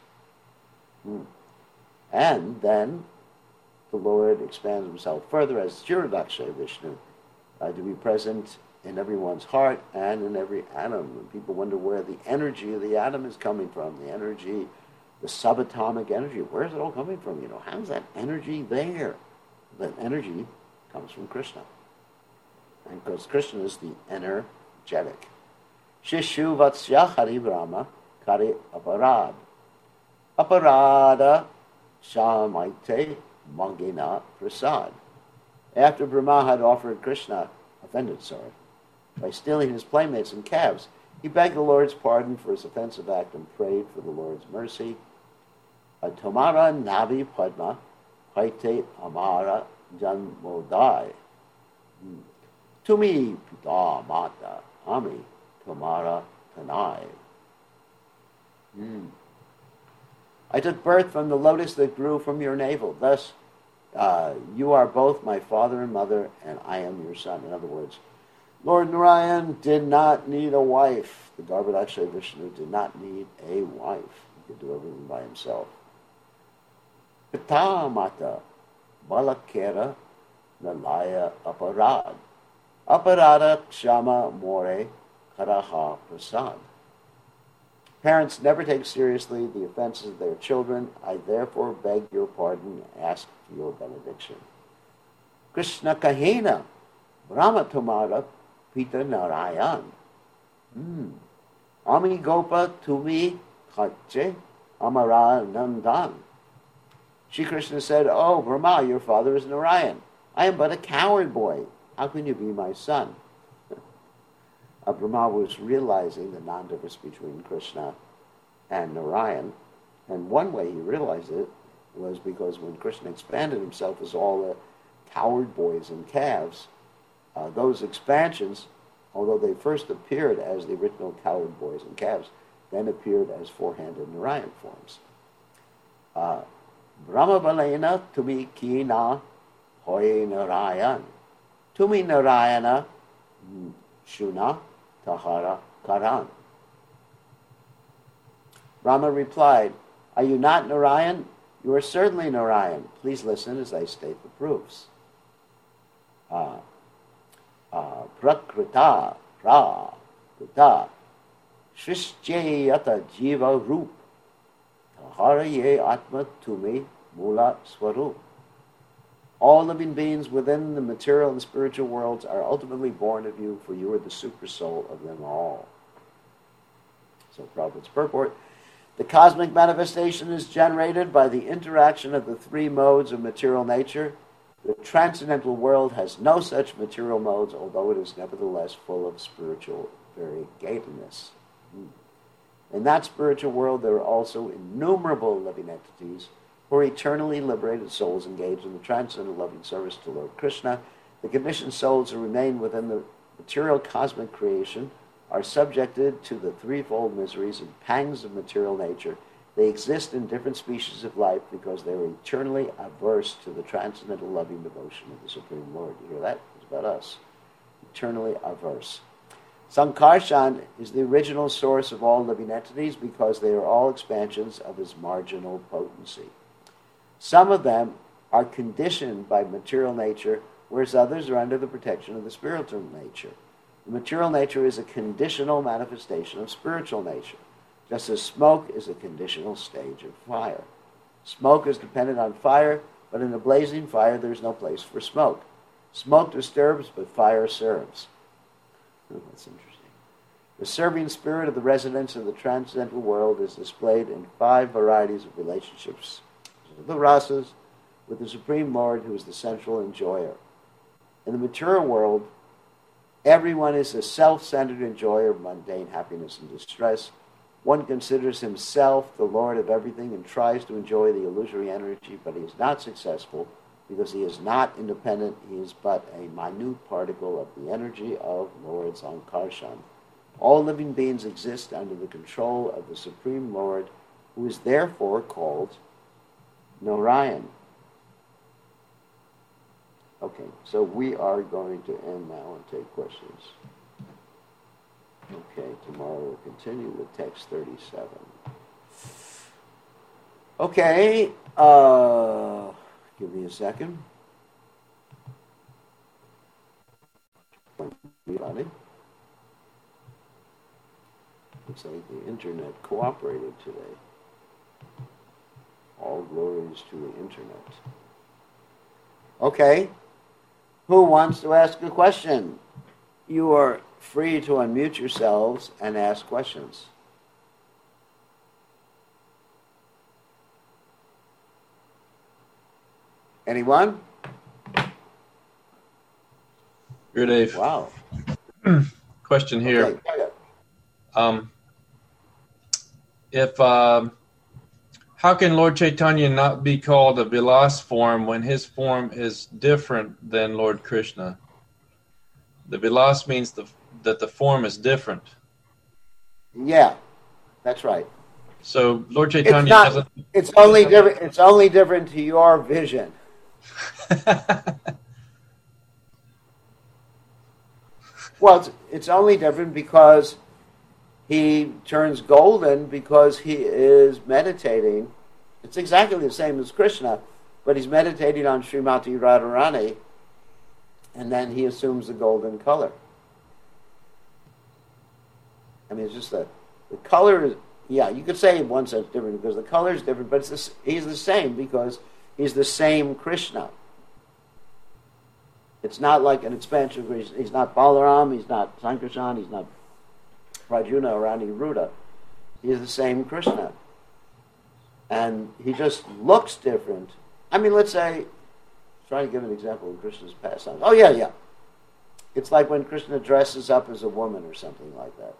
And then the Lord expands himself further as Shiradaksha Vishnu to be present in everyone's heart and in every atom. And people wonder where the energy of the atom is coming from. The energy, the subatomic energy, where is it all coming from? How's that energy there? That energy comes from Krishna. And because Krishna is the energetic. Shishu Vatsya Hari Brahma Kari Aparad. Aparada Shamaite Mangena Prasad. After Brahma had offended Krishna, by stealing his playmates and calves, he begged the Lord's pardon for his offensive act and prayed for the Lord's mercy. Tomara Navi Padma Paite Amara Janmodai. Tumi Pita Mata Ami Tomara Tanai. I took birth from the lotus that grew from your navel. Thus, you are both my father and mother, and I am your son. In other words, Lord Narayan did not need a wife. The Garbhodaksha Vishnu did not need a wife. He could do everything by himself. Pita Mata Balakera Nalaya Aparad. Aparada Kshama More Karaha Prasad. Parents never take seriously the offenses of their children. I therefore beg your pardon and ask for your benediction. Krishna Kahena Brahma Tumara Pita Narayan. Ami Gopa Tumi Khache Amara Nandan. Shri Krishna said, "Oh, Brahma, your father is Narayan. I am but a coward boy. How can you be my son?" Brahma was realizing the non-difference between Krishna and Narayan. And one way he realized it was because when Krishna expanded himself as all the coward boys and calves, those expansions, although they first appeared as the original coward boys and calves, then appeared as four-handed Narayan forms. Brahma Balena Tumi Kina Hoy Narayan. Tumi Narayana Shuna Tahara Karan. Brahma replied, "Are you not Narayan? You are certainly Narayan. Please listen as I state the proofs. Prakrita Ra Kuta Shrishcheyata Jiva Roop Taharaye Atma Tumi Mula Swarup." All living beings within the material and spiritual worlds are ultimately born of you, for you are the super soul of them all. So Prabhupada's purport: the cosmic manifestation is generated by the interaction of the three modes of material nature. The transcendental world has no such material modes, although it is nevertheless full of spiritual variegatedness. In that spiritual world, there are also innumerable living entities who are eternally liberated souls engaged in the transcendental loving service to Lord Krishna. The conditioned souls who remain within the material cosmic creation are subjected to the threefold miseries and pangs of material nature. They exist in different species of life because they are eternally averse to the transcendental loving devotion of the Supreme Lord. You hear that? It's about us. Eternally averse. Sankarshan is the original source of all living entities because they are all expansions of his marginal potency. Some of them are conditioned by material nature, whereas others are under the protection of the spiritual nature. The material nature is a conditional manifestation of spiritual nature, just as smoke is a conditional stage of fire. Smoke is dependent on fire, but in a blazing fire there is no place for smoke. Smoke disturbs, but fire serves. Oh, that's interesting. The serving spirit of the residents of the transcendental world is displayed in 5 varieties of relationships. The rasas, with the Supreme Lord, who is the central enjoyer. In the material world, everyone is a self-centered enjoyer of mundane happiness and distress. One considers himself the Lord of everything and tries to enjoy the illusory energy, but he is not successful because he is not independent. He is but a minute particle of the energy of Lord Sankarshan. All living beings exist under the control of the Supreme Lord, who is therefore called Narayan. Okay, so we are going to end now and take questions. Okay, tomorrow we'll continue with text 37. Okay, give me a second. Looks like the internet cooperated today. All glories to the internet. Okay. Who wants to ask a question? You are free to unmute yourselves and ask questions. Anyone? Good Dave. Wow. Question here. Okay. How can Lord Chaitanya not be called a Vilas form when his form is different than Lord Krishna? The Vilas means that the form is different. Yeah, that's right. So Lord Chaitanya doesn't. It's only different. It's only different to your vision. Well, it's only different because he turns golden because he is meditating. It's exactly the same as Krishna, but he's meditating on Srimati Radharani, and then he assumes the golden color. I mean, it's just the color is, yeah, you could say in one sense different because the color is different, but he's the same because he's the same Krishna. It's not like an expansion of Krishna. He's not Balaram, he's not Sankarshan, he's not Prajna or Aniruddha, he's the same Krishna. And he just looks different. I mean, let's say, trying to give an example of Krishna's pastimes. Oh, yeah. It's like when Krishna dresses up as a woman or something like that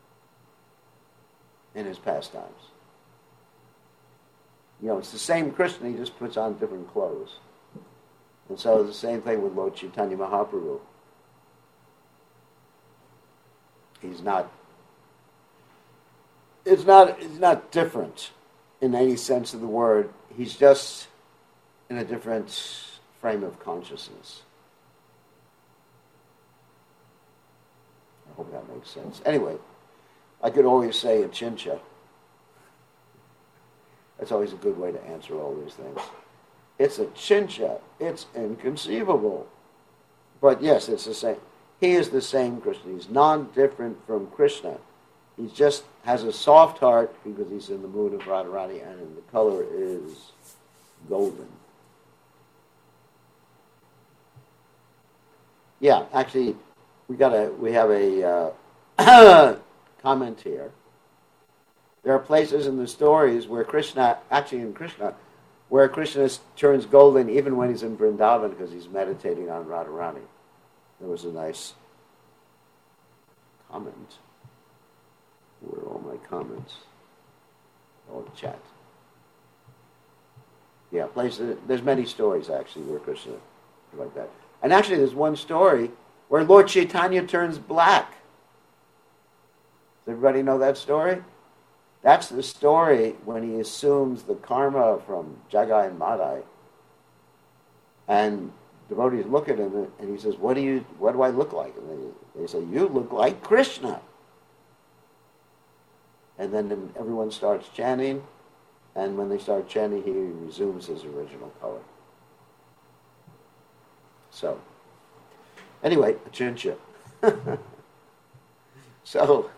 in his pastimes. It's the same Krishna, he just puts on different clothes. And so it's the same thing with Lord Chaitanya Mahaprabhu. He's not different in any sense of the word. He's just in a different frame of consciousness. I hope that makes sense. Anyway, I could always say a chincha. That's always a good way to answer all these things. It's a chincha. It's inconceivable. But yes, it's the same. He is the same Krishna. He's non-different from Krishna. He just has a soft heart because he's in the mood of Radharani, and the color is golden. Yeah, actually, we have a comment here. There are places in the stories where Krishna turns golden even when he's in Vrindavan because he's meditating on Radharani. There was a nice comment. Where are all my comments? Oh, chat. Yeah, places. There's many stories actually where Krishna like that. And actually, there's one story where Lord Chaitanya turns black. Does everybody know that story? That's the story when he assumes the karma from Jagai and Madai. And devotees look at him and he says, what do I look like? And they say, you look like Krishna. And then everyone starts chanting, and when they start chanting, he resumes his original color. So, anyway, a chincha. So,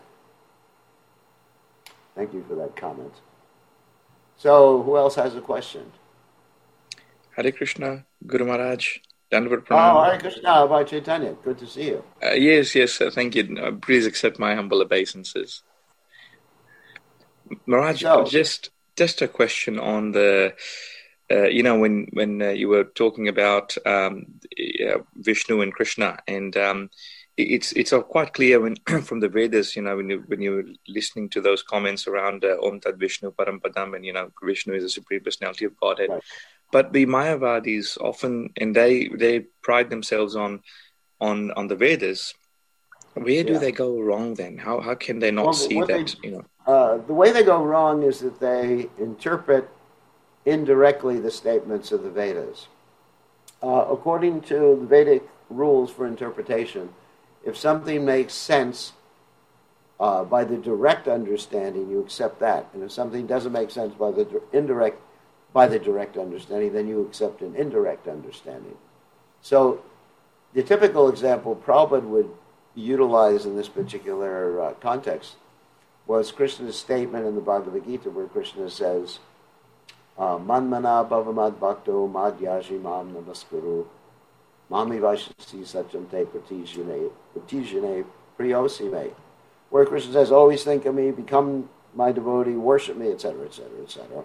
thank you for that comment. So, who else has a question? Hare Krishna, Guru Maharaj, Dandavat Pranam. Oh, Hare Krishna, Bhai Chaitanya. Good to see you. Yes, thank you. Please accept my humble obeisances. Maharaj, just a question on the, when you were talking about Vishnu and Krishna, and it's quite clear when from the Vedas, when you're listening to those comments around Om Tad Vishnu Parampadam, and Vishnu is the supreme personality of Godhead. Right. But the Mayavadis often, and they pride themselves on the Vedas. Where do they go wrong then? How can they not see that? The way they go wrong is that they interpret indirectly the statements of the Vedas. According to the Vedic rules for interpretation, if something makes sense by the direct understanding, you accept that. And if something doesn't make sense by the direct understanding, then you accept an indirect understanding. So the typical example Prabhupada would utilize in this particular context was Krishna's statement in the Bhagavad Gita where Krishna says, Manmana bhavamad bhakto madhyaji mam namaskuru mami vaishasi satyante pratijane priyosime, where Krishna says, always think of me, become my devotee, worship me, etc., etc., etc.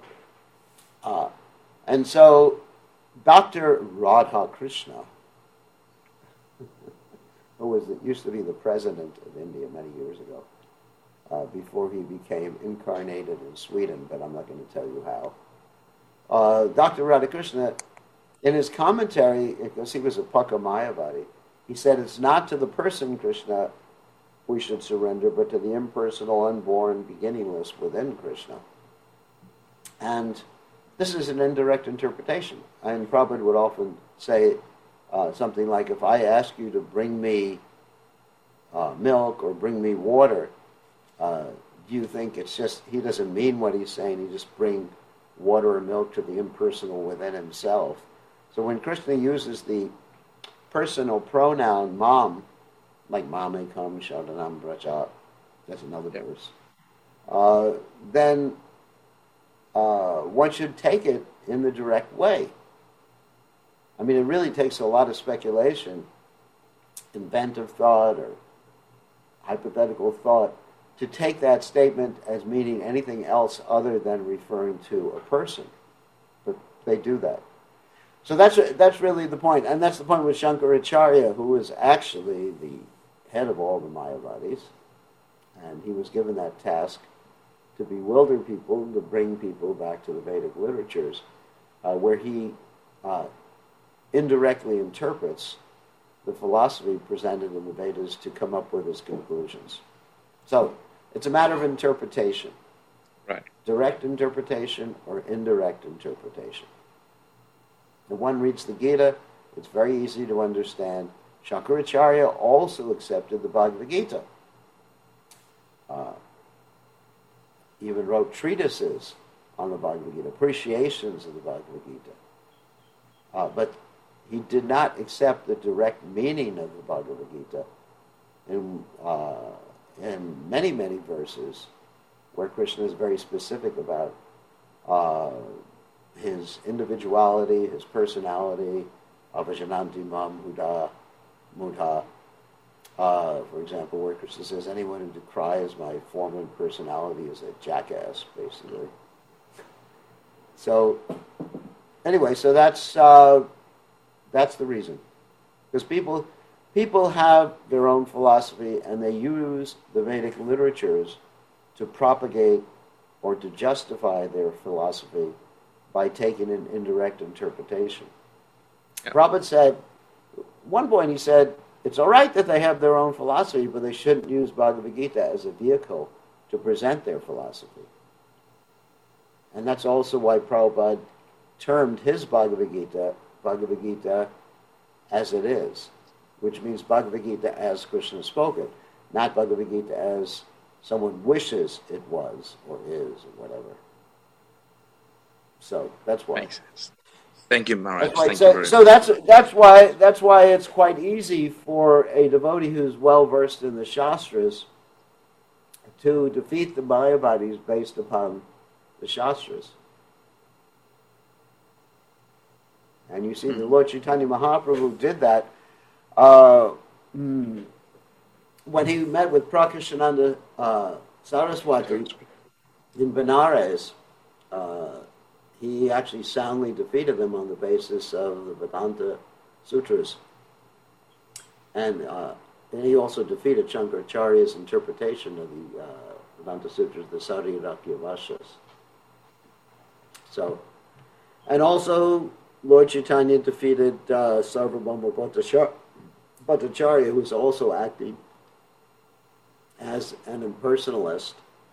And so Dr. Radha Krishna, who used to be the president of India many years ago, before he became incarnated in Sweden, but I'm not going to tell you how. Dr. Radhakrishna, in his commentary, because he was a Pukka Mayavadi, he said it's not to the person Krishna we should surrender, but to the impersonal, unborn, beginningless within Krishna. And this is an indirect interpretation. And Prabhupada would often say something like, if I ask you to bring me milk or bring me water, do you think it's just, he doesn't mean what he's saying, he just bring water or milk to the impersonal within himself. So when Krishna uses the personal pronoun mam, like mame kam sharanam braja, that's another verse, then one should take it in the direct way. I mean, it really takes a lot of speculation, inventive thought, or hypothetical thought to take that statement as meaning anything else other than referring to a person. But they do that. So that's really the point. And that's the point with Shankaracharya, who is actually the head of all the Mayavadis. And he was given that task to bewilder people, to bring people back to the Vedic literatures, where he indirectly interprets the philosophy presented in the Vedas to come up with his conclusions. So it's a matter of interpretation. Right. Direct interpretation or indirect interpretation. When one reads the Gita, it's very easy to understand. Shankaracharya also accepted the Bhagavad Gita. Even wrote treatises on the Bhagavad Gita, appreciations of the Bhagavad Gita. But he did not accept the direct meaning of the Bhagavad Gita in many, many verses where Krishna is very specific about his individuality, his personality, avajananti mam mudha. For example, where Krishna says, anyone who decries my form and personality is a jackass, basically. So, anyway, so that's the reason. Because people have their own philosophy, and they use the Vedic literatures to propagate or to justify their philosophy by taking an indirect interpretation. Yeah. Prabhupada said, at one point he said, it's all right that they have their own philosophy, but they shouldn't use Bhagavad Gita as a vehicle to present their philosophy. And that's also why Prabhupada termed his Bhagavad Gita as it is, which means Bhagavad Gita as Krishna spoke it, not Bhagavad Gita as someone wishes it was or is or whatever. So that's why. Makes sense. Thank you, Maharaj. So that's why it's quite easy for a devotee who's well versed in the Shastras to defeat the Mayavadis based upon the Shastras. And you see the Lord Chaitanya Mahaprabhu did that when he met with Prakashananda Saraswati in Benares. He actually soundly defeated them on the basis of the Vedanta Sutras. And he also defeated Shankaracharya's interpretation of the Vedanta Sutras, the Sarirākya Vāsas. So, and also Lord Chaitanya defeated Sarvabhauma Bhattacharya, who was also acting as an impersonalist.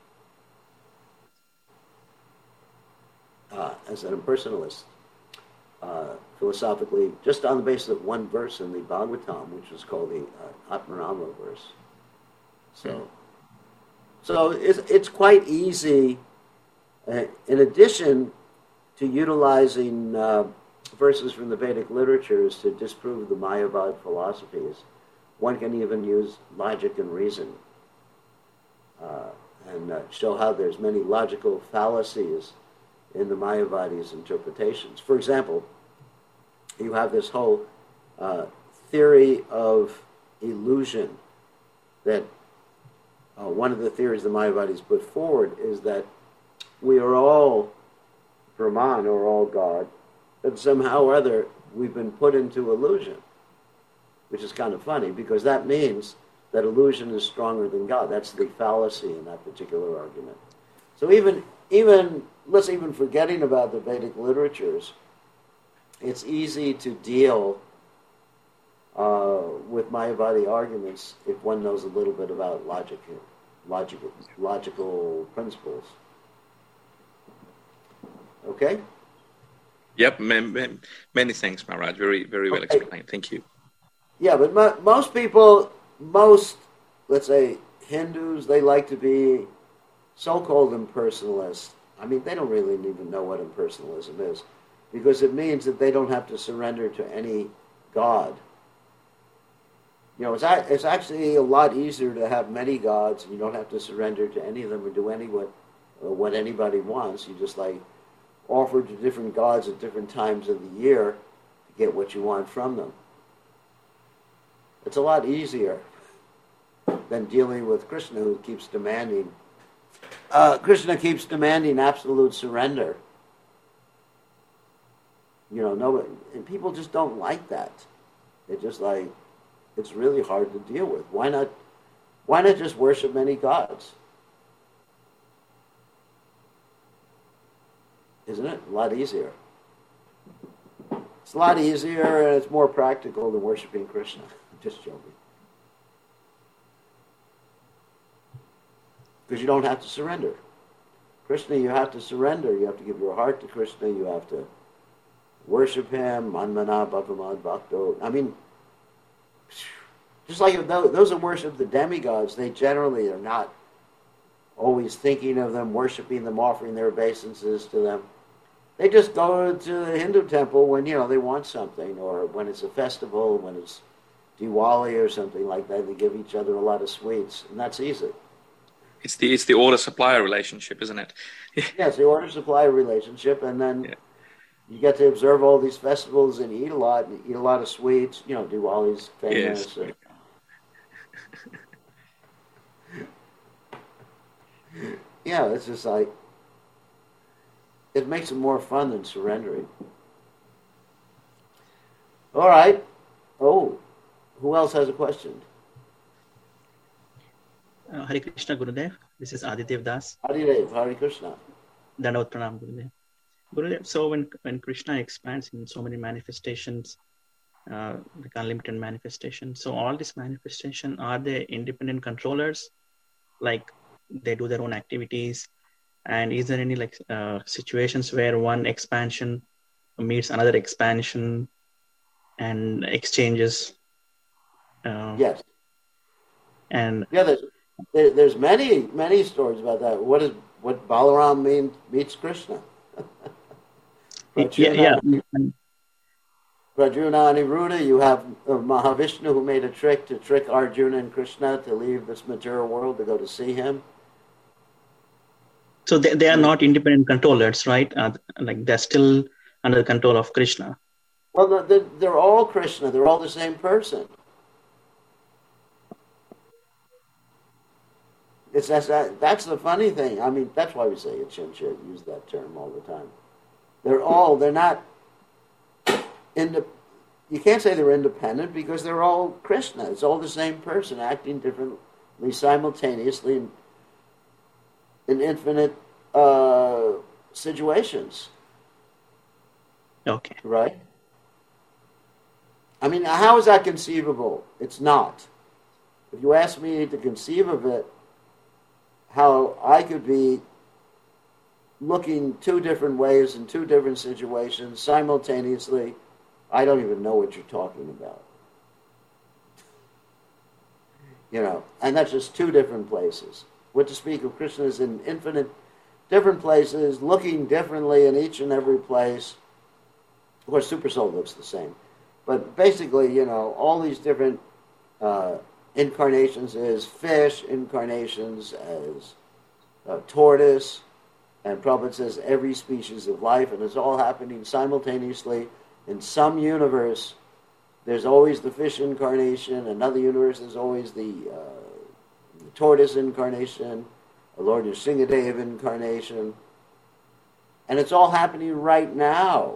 Philosophically, just on the basis of one verse in the Bhagavatam, which is called the Atmarama verse. So it's quite easy, in addition to utilizing verses from the Vedic literatures to disprove the Mayavad philosophies, one can even use logic and reason and show how there's many logical fallacies in the Mayavadi's interpretations. For example, you have this whole theory of illusion that one of the theories the Mayavadis put forward is that we are all Brahman or all God, but somehow or other we've been put into illusion, which is kind of funny because that means that illusion is stronger than God. That's the fallacy in that particular argument. So even let's even forgetting about the Vedic literatures, it's easy to deal with Mayavadi arguments if one knows a little bit about logical principles. Okay? Yep. Many thanks, Maharaj. Very, very well explained. Thank you. Yeah, but most, let's say, Hindus, they like to be so-called impersonalists. I mean, they don't really even know what impersonalism is, because it means that they don't have to surrender to any god. You know, it's actually a lot easier to have many gods, and you don't have to surrender to any of them or do what anybody wants. You just offer to different gods at different times of the year to get what you want from them. It's a lot easier than dealing with Krishna, who keeps demanding. Krishna keeps demanding absolute surrender. Nobody, and people just don't like that. They're just like, it's really hard to deal with. Why not just worship many gods? Isn't it? A lot easier. It's a lot easier and it's more practical than worshiping Krishna. Just joking. Because you don't have to surrender. Krishna, you have to surrender. You have to give your heart to Krishna. You have to worship him. Manmana bhavamad bhakto. I mean, just like those that worship the demigods, they generally are not always thinking of them, worshiping them, offering their obeisances to them. They just go to the Hindu temple when, they want something, or when it's a festival, when it's Diwali or something like that. They give each other a lot of sweets, and that's easy. It's the order-supplier relationship, isn't it? Yes, the order-supplier relationship, and then you get to observe all these festivals and eat a lot of sweets. Diwali's famous. Yes. Yeah, it's just like, it makes it more fun than surrendering. All right. Oh, who else has a question? Hare Krishna, Gurudev. This is Aditya Das. Adidev, Hare Krishna. Dandavat Pranam, Gurudev. Gurudev, so when Krishna expands in so many manifestations, like unlimited manifestations, so all these manifestations, are they independent controllers? Like they do their own activities? And is there any situations where one expansion meets another expansion and exchanges? Yes. And yeah, there's many stories about that. What Balaram meets Krishna? Yeah. Arjuna Aniruddha, you have Mahavishnu who made a trick to trick Arjuna and Krishna to leave this material world to go to see him. So they are not independent controllers, right? They're still under the control of Krishna. Well, they're all Krishna. They're all the same person. That's the funny thing. I mean, that's why we say it shouldn't use that term all the time. They're not, you can't say they're independent because they're all Krishna. It's all the same person acting differently simultaneously in infinite situations. Okay. Right? I mean, how is that conceivable? It's not. If you ask me to conceive of it, how I could be looking two different ways in two different situations simultaneously, I don't even know what you're talking about. And that's just two different places. What to speak of Krishna is in infinite different places, looking differently in each and every place. Of course, Super Soul looks the same. But basically, all these different incarnations as fish, incarnations as tortoise, and Prabhupada says every species of life, and it's all happening simultaneously. In some universe, there's always the fish incarnation. Another universe, there's always the tortoise incarnation, a Lord Nrsingadev incarnation. And it's all happening right now.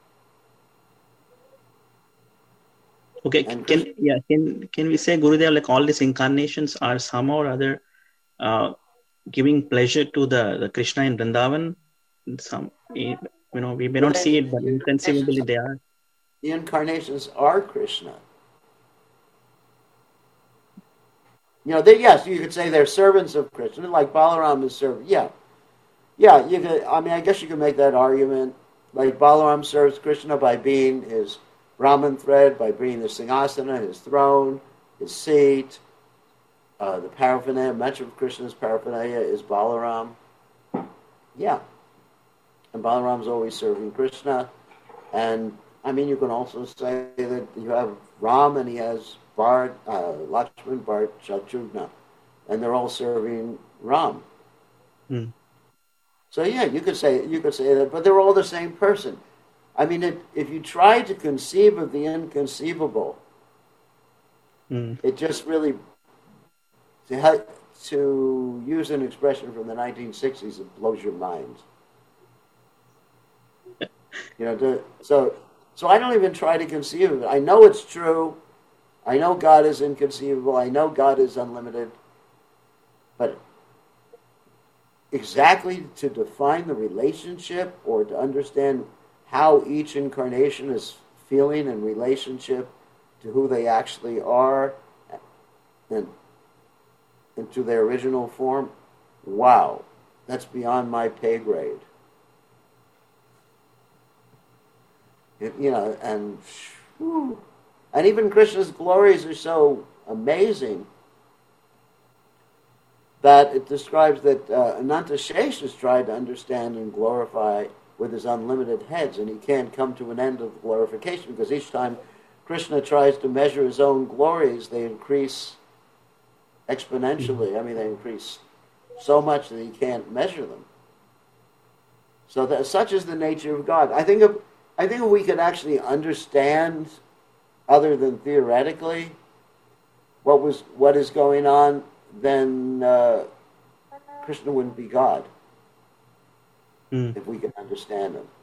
Okay, can we say, Gurudev, all these incarnations are somehow or other giving pleasure to the Krishna in Vrindavan? We may not see it, but inconceivably they are. The incarnations are Krishna. Yes, you could say they're servants of Krishna, like Balaram is servant. Yeah. You could. I mean, I guess you could make that argument. Like Balaram serves Krishna by being his Brahman thread, by being the Singhasana, his throne, his seat. The paraphernalia, much of Krishna's paraphernalia is Balaram. Yeah. And Balaram's always serving Krishna. And, I mean, you can also say that you have Ram and he has Bharat, Lakshman, Bharat, Shatrugna. And they're all serving Ram. So, yeah, you could say that, but they're all the same person. I mean, if you try to conceive of the inconceivable, it just really, to use an expression from the 1960s, it blows your mind. So I don't even try to conceive of it. I know it's true. I know God is inconceivable. I know God is unlimited. But exactly to define the relationship or to understand how each incarnation is feeling in relationship to who they actually are and to their original form, wow, that's beyond my pay grade. And even Krishna's glories are so amazing that it describes that Anantashesh has tried to understand and glorify with his unlimited heads, and he can't come to an end of glorification because each time Krishna tries to measure his own glories, they increase exponentially. I mean, they increase so much that he can't measure them. So that such is the nature of God. I think if we could actually understand, other than theoretically, what is going on, then Krishna wouldn't be God. If we can understand him.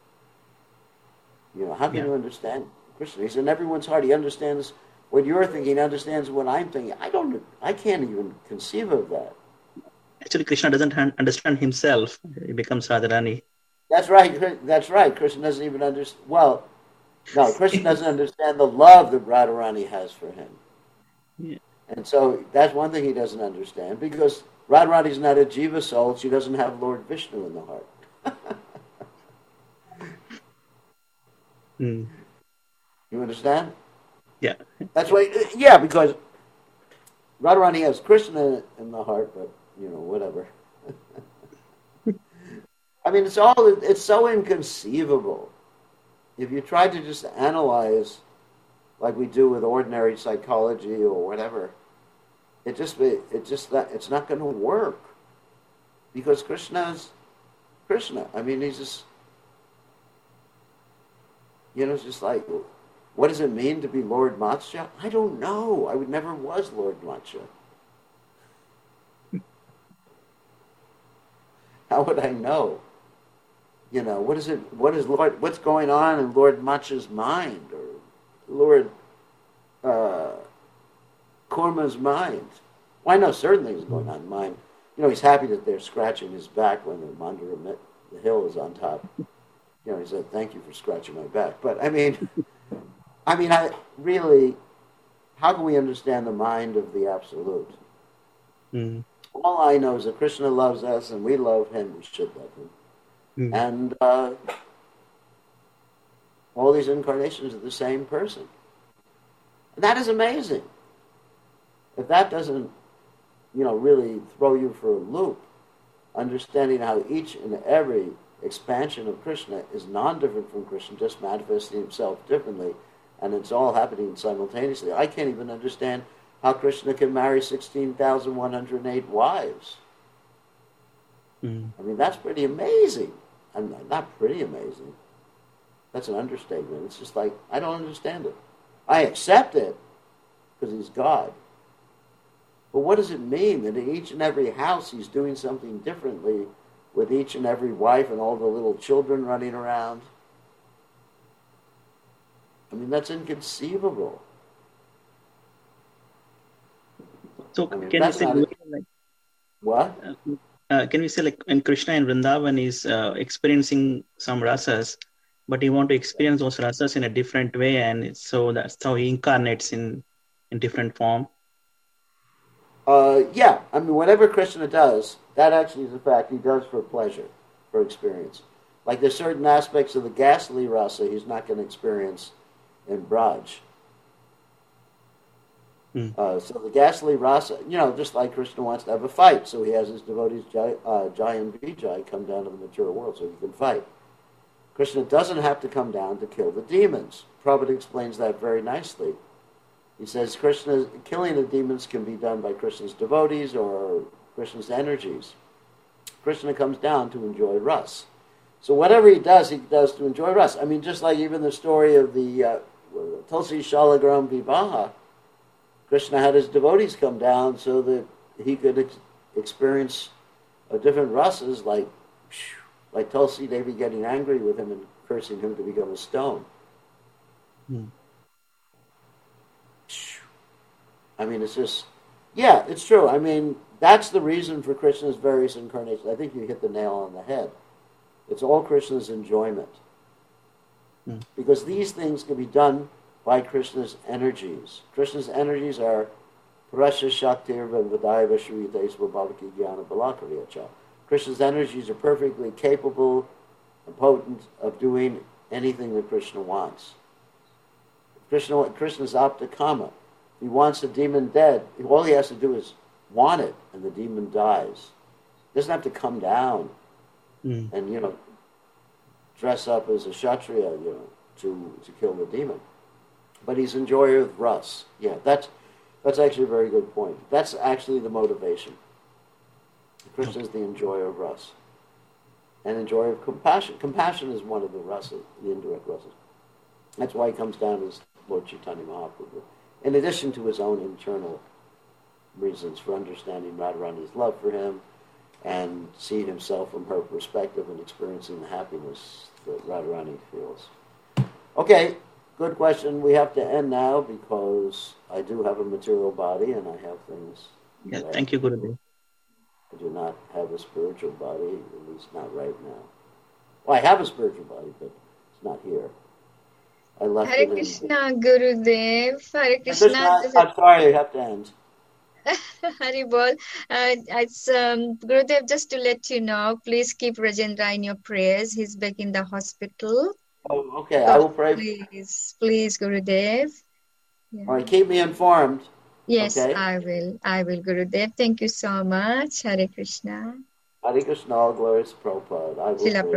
How can you understand Krishna? He's in everyone's heart. He understands what you're thinking, he understands what I'm thinking. I can't even conceive of that. Actually, Krishna doesn't understand himself. He becomes Radharani. That's right. Krishna doesn't even understand. Well, no, Krishna doesn't understand the love that Radharani has for him. Yeah. And so that's one thing he doesn't understand, because Radharani's not a jiva soul. She doesn't have Lord Vishnu in the heart. You understand? Yeah. That's why. Yeah, because Radharani has Krishna in the heart, but whatever. I mean, it's so inconceivable. If you try to just analyze, like we do with ordinary psychology or whatever, it's not going to work, because Krishna's Krishna. I mean, he's just, it's just like, what does it mean to be Lord Matsya? I don't know. I never was Lord Matsya. How would I know? What's going on in Lord Matsya's mind, or Lord Kurma's mind? Well, I know certain things going on in mine. He's happy that they're scratching his back when the Mandara, the hill is on top. He said, "Thank you for scratching my back." But I mean, I really, how can we understand the mind of the Absolute? All I know is that Krishna loves us, and we love him. We should love him. And all these incarnations are the same person. And that is amazing. If that doesn't, really throw you for a loop, understanding how each and every expansion of Krishna is non-different from Krishna, just manifesting himself differently, and it's all happening simultaneously. I can't even understand how Krishna can marry 16,108 wives. I mean, that's pretty amazing. Not pretty amazing. That's an understatement. It's just like, I don't understand it. I accept it because he's God. But what does it mean that in each and every house he's doing something differently with each and every wife and all the little children running around? I mean, that's inconceivable. So can we say what? Can we say, like, in Krishna in Vrindavan is experiencing some rasas, but he want to experience those rasas in a different way, and so that's how he incarnates in different form? Yeah, I mean, whatever Krishna does, that actually is a fact. He does for pleasure, for experience. Like there's certain aspects of the Gasli rasa he's not going to experience in Braj. So the Gasli rasa, just like Krishna wants to have a fight, so he has his devotees Jai and Vijay come down to the material world so he can fight. Krishna doesn't have to come down to kill the demons. Prabhupada explains that very nicely. He says killing the demons can be done by Krishna's devotees or Krishna's energies. Krishna comes down to enjoy ras. So whatever he does to enjoy ras. I mean, just like even the story of the Tulsi Shalagram Vivaha, Krishna had his devotees come down so that experience different rasas, like Tulsi Devi getting angry with him and cursing him to become a stone. I mean, it's just, yeah, it's true. I mean, that's the reason for Krishna's various incarnations. I think you hit the nail on the head. It's all Krishna's enjoyment. Because these things can be done by Krishna's energies. Krishna's energies are Prasya Shaktir Vadaiva Shriyatesva Bhavaki Jnana Balakariyacha. Krishna's energies are perfectly capable and potent of doing anything that Krishna wants. Krishna's Aptakama. If he wants a demon dead, all he has to do is want it, and the demon dies. He doesn't have to come down and, dress up as a Kshatriya, to kill the demon. But he's enjoyer of ras. Yeah, that's actually a very good point. That's actually the motivation. Krishna is the enjoyer of ras. And enjoyer of compassion. Compassion is one of the rasas, the indirect rasas. That's why he comes down as Lord Chaitanya Mahaprabhu. In addition to his own internal reasons for understanding Radharani's love for him and seeing himself from her perspective and experiencing the happiness that Radharani feels. Okay, good question. We have to end now because I do have a material body and I have things. Yeah, thank you, Gurudev. I do not have a spiritual body, at least not right now. Well, I have a spiritual body, but it's not here. I left Hare it Krishna, Gurudev. Hare Krishna. I'm sorry, I have to end. Hari Bol. Gurudev, just to let you know, please keep Rajendra in your prayers. He's back in the hospital. Oh, okay. So I will pray. Please, Gurudev. Yeah. All right, keep me informed. Yes, okay? I will, Gurudev. Thank you so much. Hare Krishna. Hare Krishna, all glories to Prabhupada. I will pray.